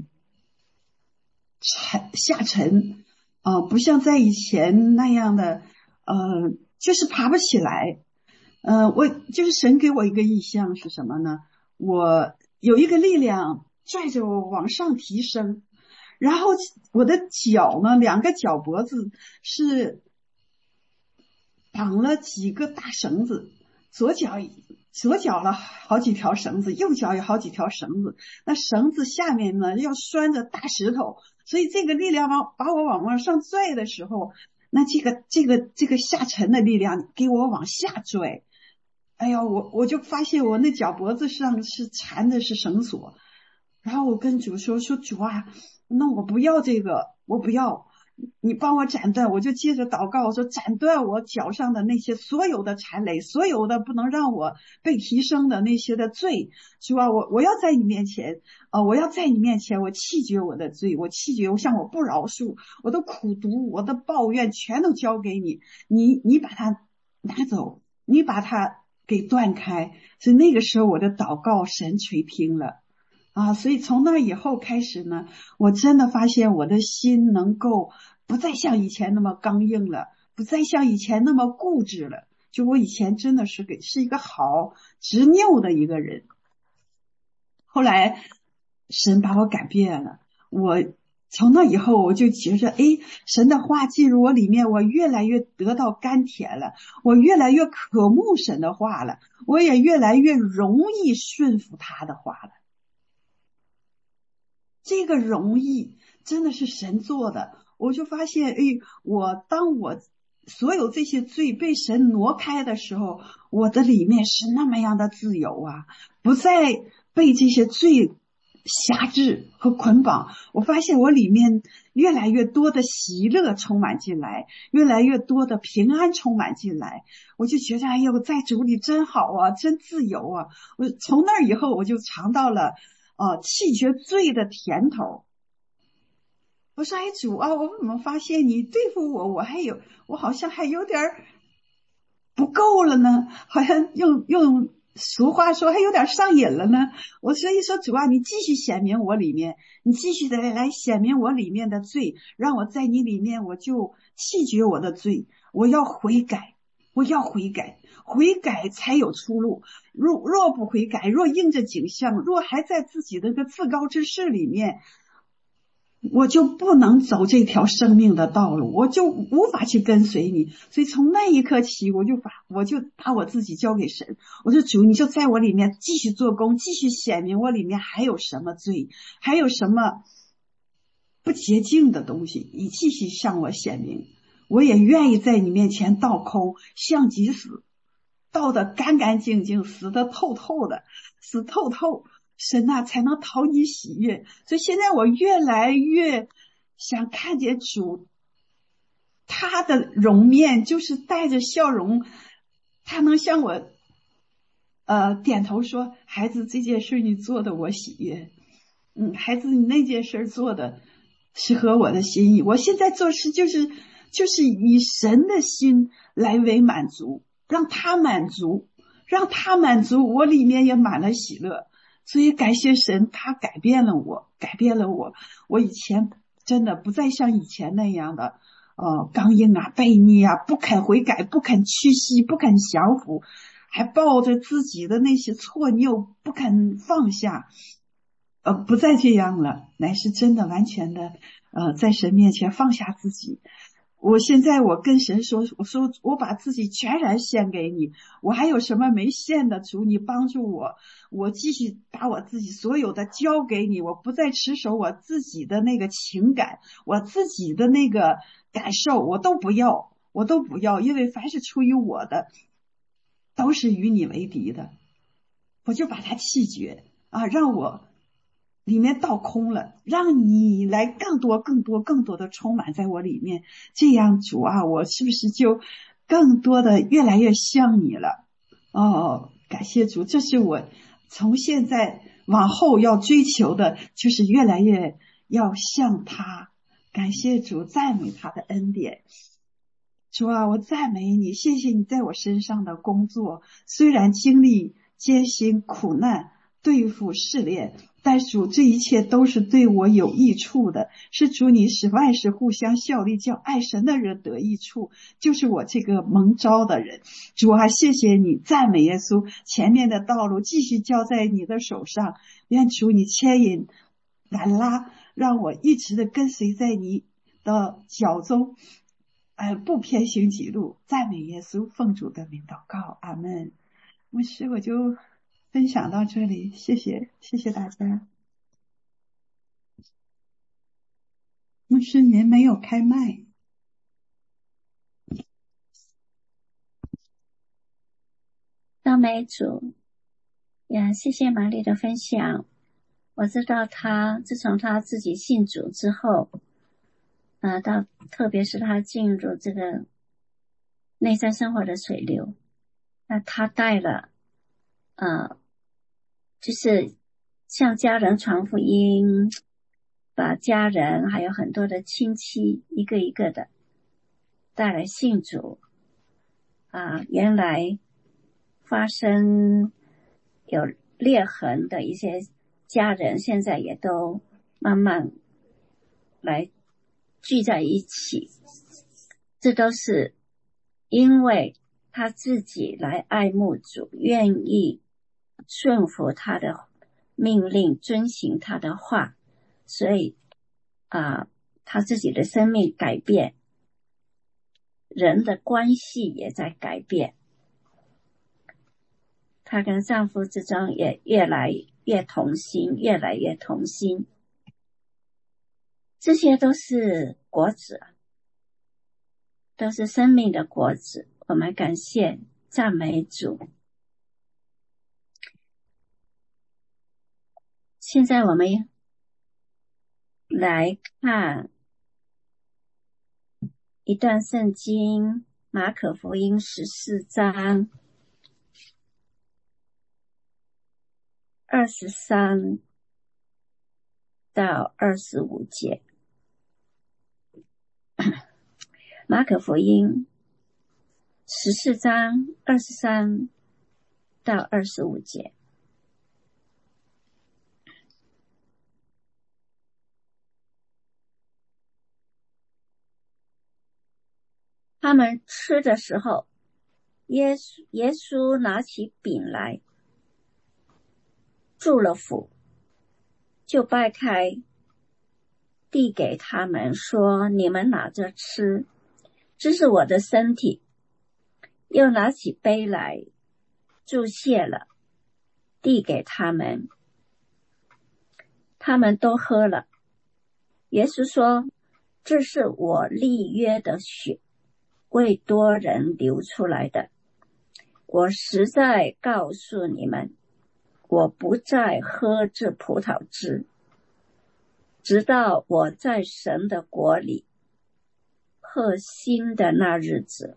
沉下沉啊、呃，不像在以前那样的呃就是爬不起来。呃，我就是神给我一个意象是什么呢？我有一个力量拽着我往上提升，然后我的脚呢，两个脚脖子是绑了几个大绳子，左脚左脚了好几条绳子，右脚有好几条绳子，那绳子下面呢要拴着大石头，所以这个力量往把我往往上拽的时候，那这个这个这个下沉的力量给我往下拽。哎呀，我我就发现我那脚脖子上是缠的是绳索，然后我跟主说说主啊，那我不要这个，我不要，你帮我斩断。我就接着祷告，我说斩断我脚上的那些所有的缠累，所有的不能让我被提升的那些的罪。主啊，我我要在你面前啊、呃，我要在你面前，我弃绝我的罪，我弃绝，我向我不饶恕，我的苦毒，我的抱怨全都交给你，你你把它拿走，你把它给断开。所以那个时候我的祷告神垂听了啊，所以从那以后开始呢，我真的发现我的心能够不再像以前那么刚硬了，不再像以前那么固执了。就我以前真的是个是一个好执拗的一个人，后来神把我改变了，我从那以后我就觉着，哎，神的话进入我里面，我越来越得到甘甜了，我越来越渴慕神的话了，我也越来越容易顺服他的话了这个容易真的是神做的。我就发现，哎，我当我所有这些罪被神挪开的时候，我的里面是那么样的自由啊，不再被这些罪辖制和捆绑。我发现我里面越来越多的喜乐充满进来，越来越多的平安充满进来。我就觉得，哎呦，在主里真好啊，真自由啊。我从那以后，我就尝到了呃弃绝罪的甜头。我说，哎，主啊，我怎么发现你对付我，我还有我好像还有点不够了呢，好像用用俗话说还有点上瘾了呢。我所以说，主啊，你继续显明我里面，你继续的来显明我里面的罪，让我在你里面，我就弃绝我的罪，我要悔改，我要悔改，悔改才有出路。若若不悔改，若应着景象，若还在自己的个自高之事里面，我就不能走这条生命的道路，我就无法去跟随你。所以从那一刻起，我就把我就把我自己交给神。我说，主，你就在我里面继续做工，继续显明我里面还有什么罪，还有什么不洁净的东西，你继续向我显明。我也愿意在你面前倒空，像即死，倒得干干净净，死得透透的，死透透，神啊，才能讨你喜悦。所以现在我越来越想看见主，他的容面就是带着笑容，他能向我呃点头说，孩子，这件事你做的我喜悦。嗯，孩子，你那件事做的是合我的心意。我现在做事就是就是以神的心来为满足，让他满足，让他满足，我里面也满了喜乐。所以感谢神，他改变了我，改变了我。我以前真的不再像以前那样的呃刚硬啊、悖逆啊，不肯悔改，不肯屈膝，不肯降服，还抱着自己的那些错拗不肯放下。呃，不再这样了，乃是真的完全的呃在神面前放下自己。我现在我跟神说，我说我把自己全然献给你，我还有什么没献的，主你帮助我，我继续把我自己所有的交给你，我不再持守我自己的那个情感，我自己的那个感受，我都不要，我都不要，因为凡是出于我的都是与你为敌的，我就把它弃绝啊，让我里面倒空了，让你来更多更多更多的充满在我里面。这样主啊，我是不是就更多的越来越像你了？哦，感谢主，这是我从现在往后要追求的，就是越来越要像他。感谢主，赞美他的恩典。主啊，我赞美你，谢谢你在我身上的工作，虽然经历艰辛苦难，对付试炼，但主，这一切都是对我有益处的，是主你使万事互相效力，叫爱神的人得益处，就是我这个蒙召的人。主啊，谢谢你，赞美耶稣，前面的道路继续交在你的手上，愿主你牵引挽拉，让我一直的跟随在你的脚中，呃，不偏行己路。赞美耶稣，奉主的名祷告，阿门。牧师，我就分享到这里，谢谢，谢谢大家。牧师，您没有开麦。 赞美主呀，谢谢玛丽的分享。我知道他自从他自己信主之后，呃，到特别是他进入这个内在生活的水流，那他带了呃，就是向家人传福音，把家人还有很多的亲戚一个一个的带来信主啊、呃，原来发生有裂痕的一些家人，现在也都慢慢来聚在一起，这都是因为他自己来爱慕主，愿意顺服他的命令，遵行他的话，所以啊、呃，他自己的生命改变，人的关系也在改变，她跟丈夫之中也越来越同心，越来越同心这些都是果子，都是生命的果子。我们感谢赞美主。现在我们来看一段圣经，马可福音十四章二十三到二十五节。马可福音十四章二十三到二十五节。他们吃的时候，耶稣耶稣拿起饼来，祝了福，就掰开，递给他们说：“你们拿着吃，这是我的身体。”又拿起杯来，祝谢了，递给他们，他们都喝了。耶稣说：“这是我立约的血，为多人流出来的。我实在告诉你们，我不再喝这葡萄汁，直到我在神的国里喝新的那日子。”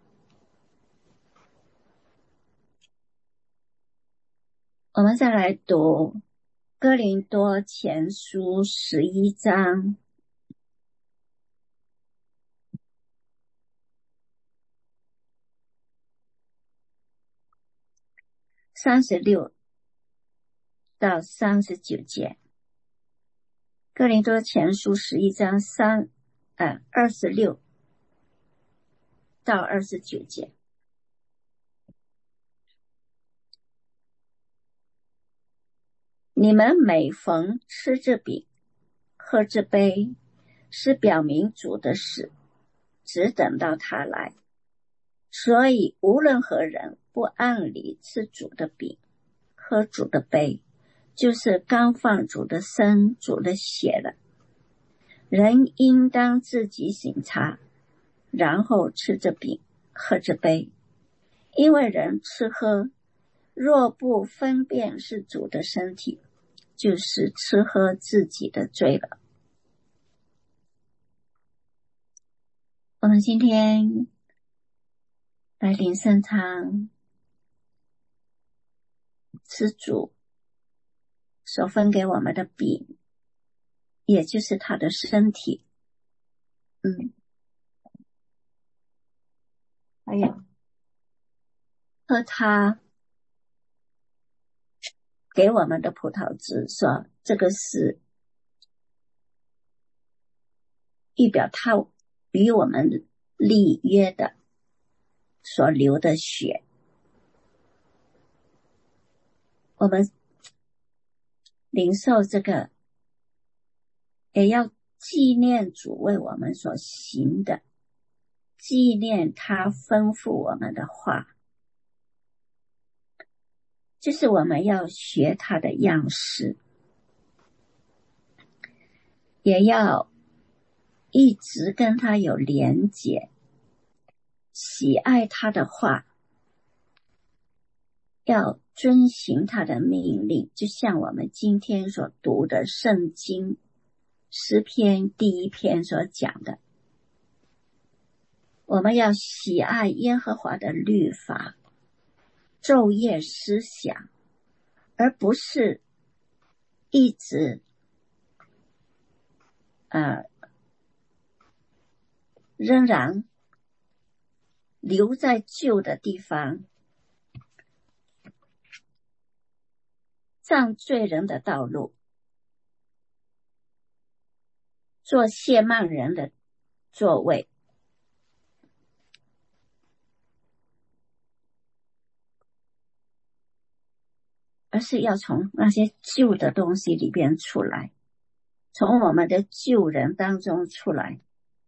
我们再来读哥林多前书十一章三十六到三十九节。哥林多前书十一章三呃二十六到二十九节。你们每逢吃这饼喝这杯，是表明主的死，只等到他来。所以无论何人不按理吃主的饼喝主的杯，就是刚放主的身主的血了。人应当自己省察，然后吃这饼喝这杯。因为人吃喝若不分辨是主的身体，就是吃喝自己的罪了。我们今天来领圣餐，吃主所分给我们的饼，也就是他的身体。嗯，还有喝他给我们的葡萄汁，说这个是预表他与我们立约的所流的血。我们领受这个，也要纪念主为我们所行的，纪念他吩咐我们的话，就是我们要学他的样式，也要一直跟他有连结，喜爱他的话，要遵行他的命令，就像我们今天所读的圣经诗篇第一篇所讲的，我们要喜爱耶和华的律法，昼夜思想，而不是一直呃仍然留在旧的地方，上罪人的道路，做亵慢人的座位。而是要从那些旧的东西里边出来，从我们的旧人当中出来，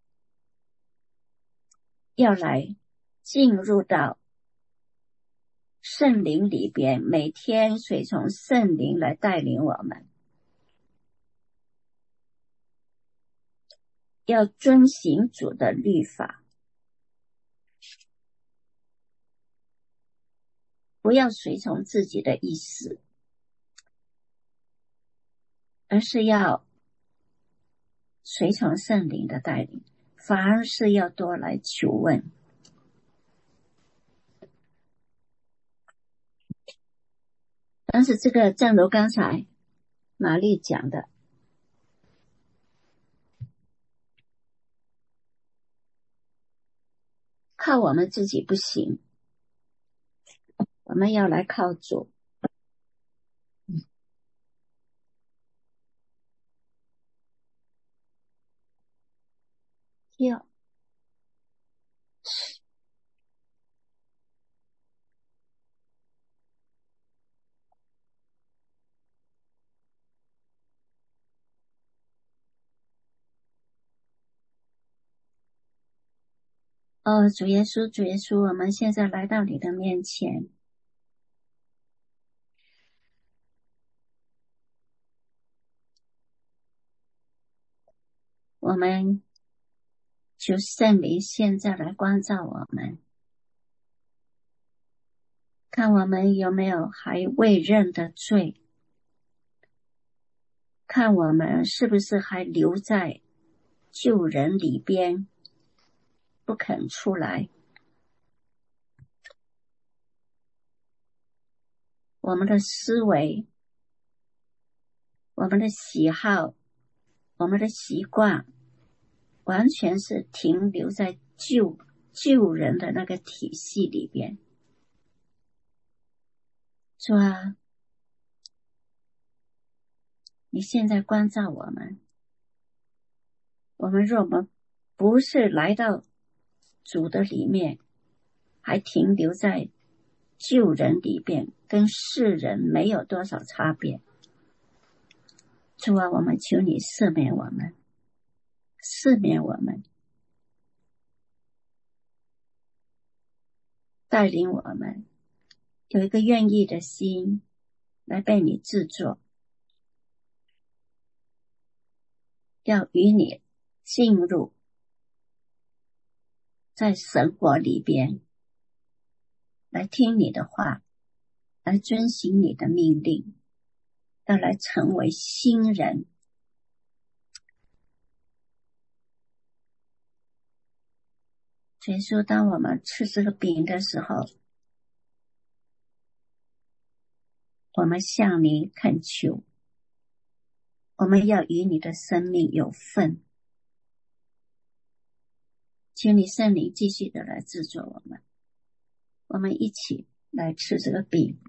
要来进入到圣灵里边，每天随从圣灵来带领我们。 要遵行主的律法，不要随从自己的意思，而是要随从圣灵的带领，反而是要多来求问。但是这个正如刚才玛丽讲的，靠我们自己不行，我们要来靠主。要哦，主耶稣，主耶稣，我们现在来到你的面前，我们求圣灵现在来光照我们，看我们有没有还未认的罪，看我们是不是还留在旧人里边不肯出来。我们的思维，我们的喜好，我们的习惯，完全是停留在旧旧人的那个体系里边。主啊，你现在关照我们，我们若我们不是来到主的里面，还停留在旧人里边，跟世人没有多少差别。主啊，我们求你赦免我们，赦免我们，带领我们有一个愿意的心来被你制作，要与你进入在神国里边，来听你的话，来遵行你的命令，要来成为新人。所以说，当我们吃这个饼的时候，我们向你恳求，我们要与你的生命有份。请你圣灵继续的来制作我们，我们一起来吃这个饼。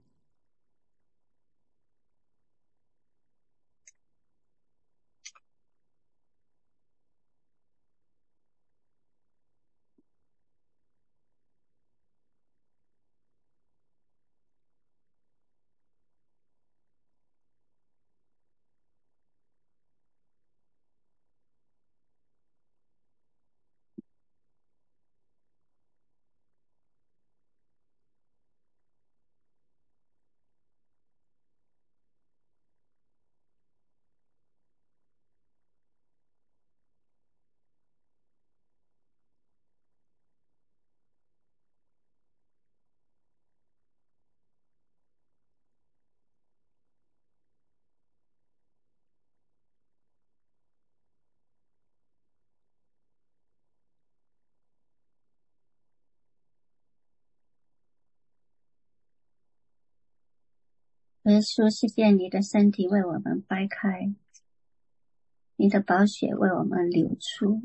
耶稣，谢谢你的身体为我们掰开，你的宝血为我们流出，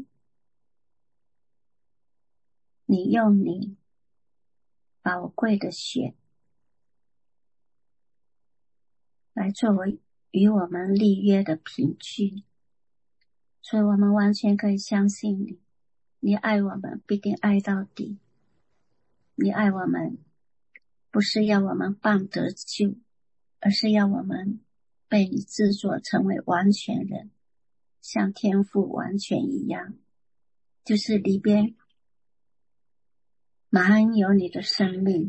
你用你宝贵的血来作为与我们立约的凭据，所以我们完全可以相信你，你爱我们必定爱到底，你爱我们不是要我们半得救，而是要我们被你制作成为完全人，像天父完全一样，就是里边满有你的生命。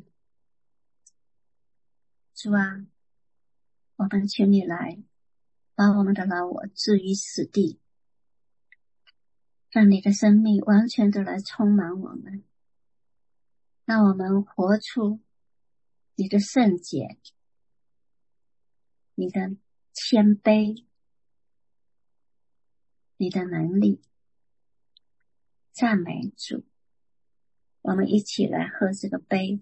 主啊，我们求你来把我们的老我置于死地， 让你的生命完全的来充满我们，让我们活出你的圣洁，你的谦卑，你的能力。赞美主，我们一起来喝这个杯。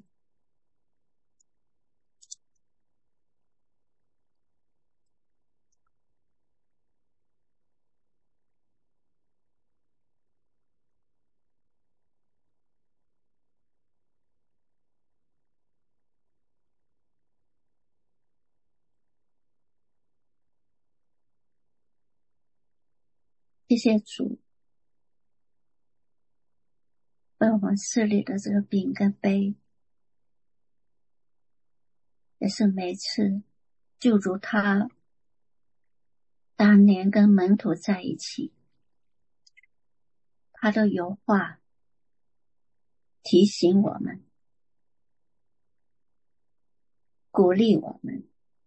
谢谢主为我们设立的这个饼跟杯，也是每次就如他当年跟门徒在一起，他都有话提醒我们，鼓励我们，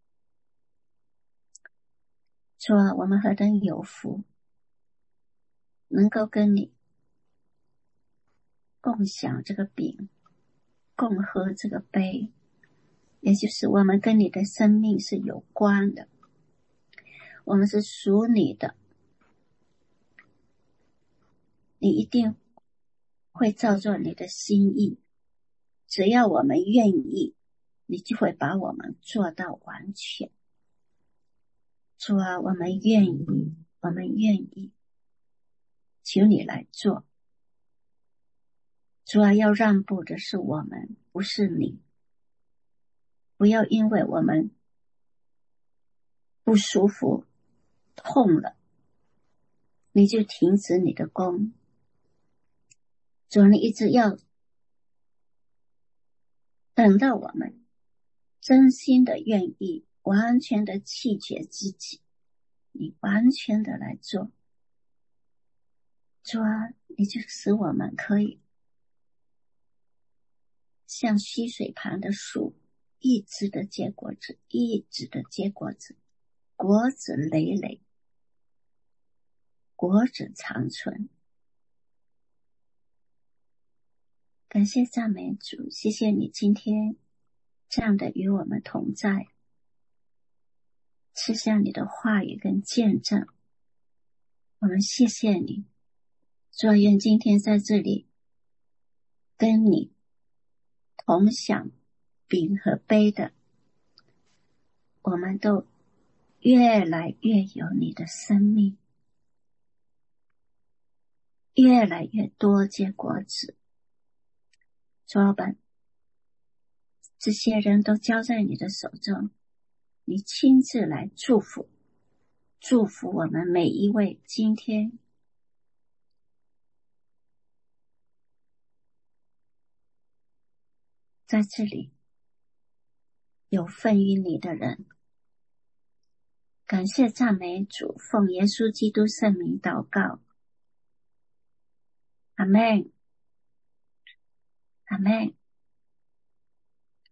说我们何等有福，能够跟你共享这个饼，共喝这个杯，也就是我们跟你的生命是有关的，我们是属你的，你一定会照着你的心意，只要我们愿意，你就会把我们做到完全。主啊，我们愿意，我们愿意，求你来做。主啊，要让步的是我们，不是你。不要因为我们不舒服、痛了，你就停止你的功。主啊，你一直要等到我们真心的愿意，完全的弃绝自己，你完全的来做。主啊，你就使我们可以像溪水旁的树，一直的结果子，一直的结果子，果子累累，果子长存。感谢赞美主，谢谢你今天这样的与我们同在，赐下你的话语跟见证，我们谢谢你。主啊，愿今天在这里跟你同享饼和杯的，我们都越来越有你的生命，越来越多结果子。主啊，把这些人都交在你的手中，你亲自来祝福祝福我们每一位今天在这里有份于你的人。感谢赞美主，奉耶稣基督圣名祷告，阿们，阿们。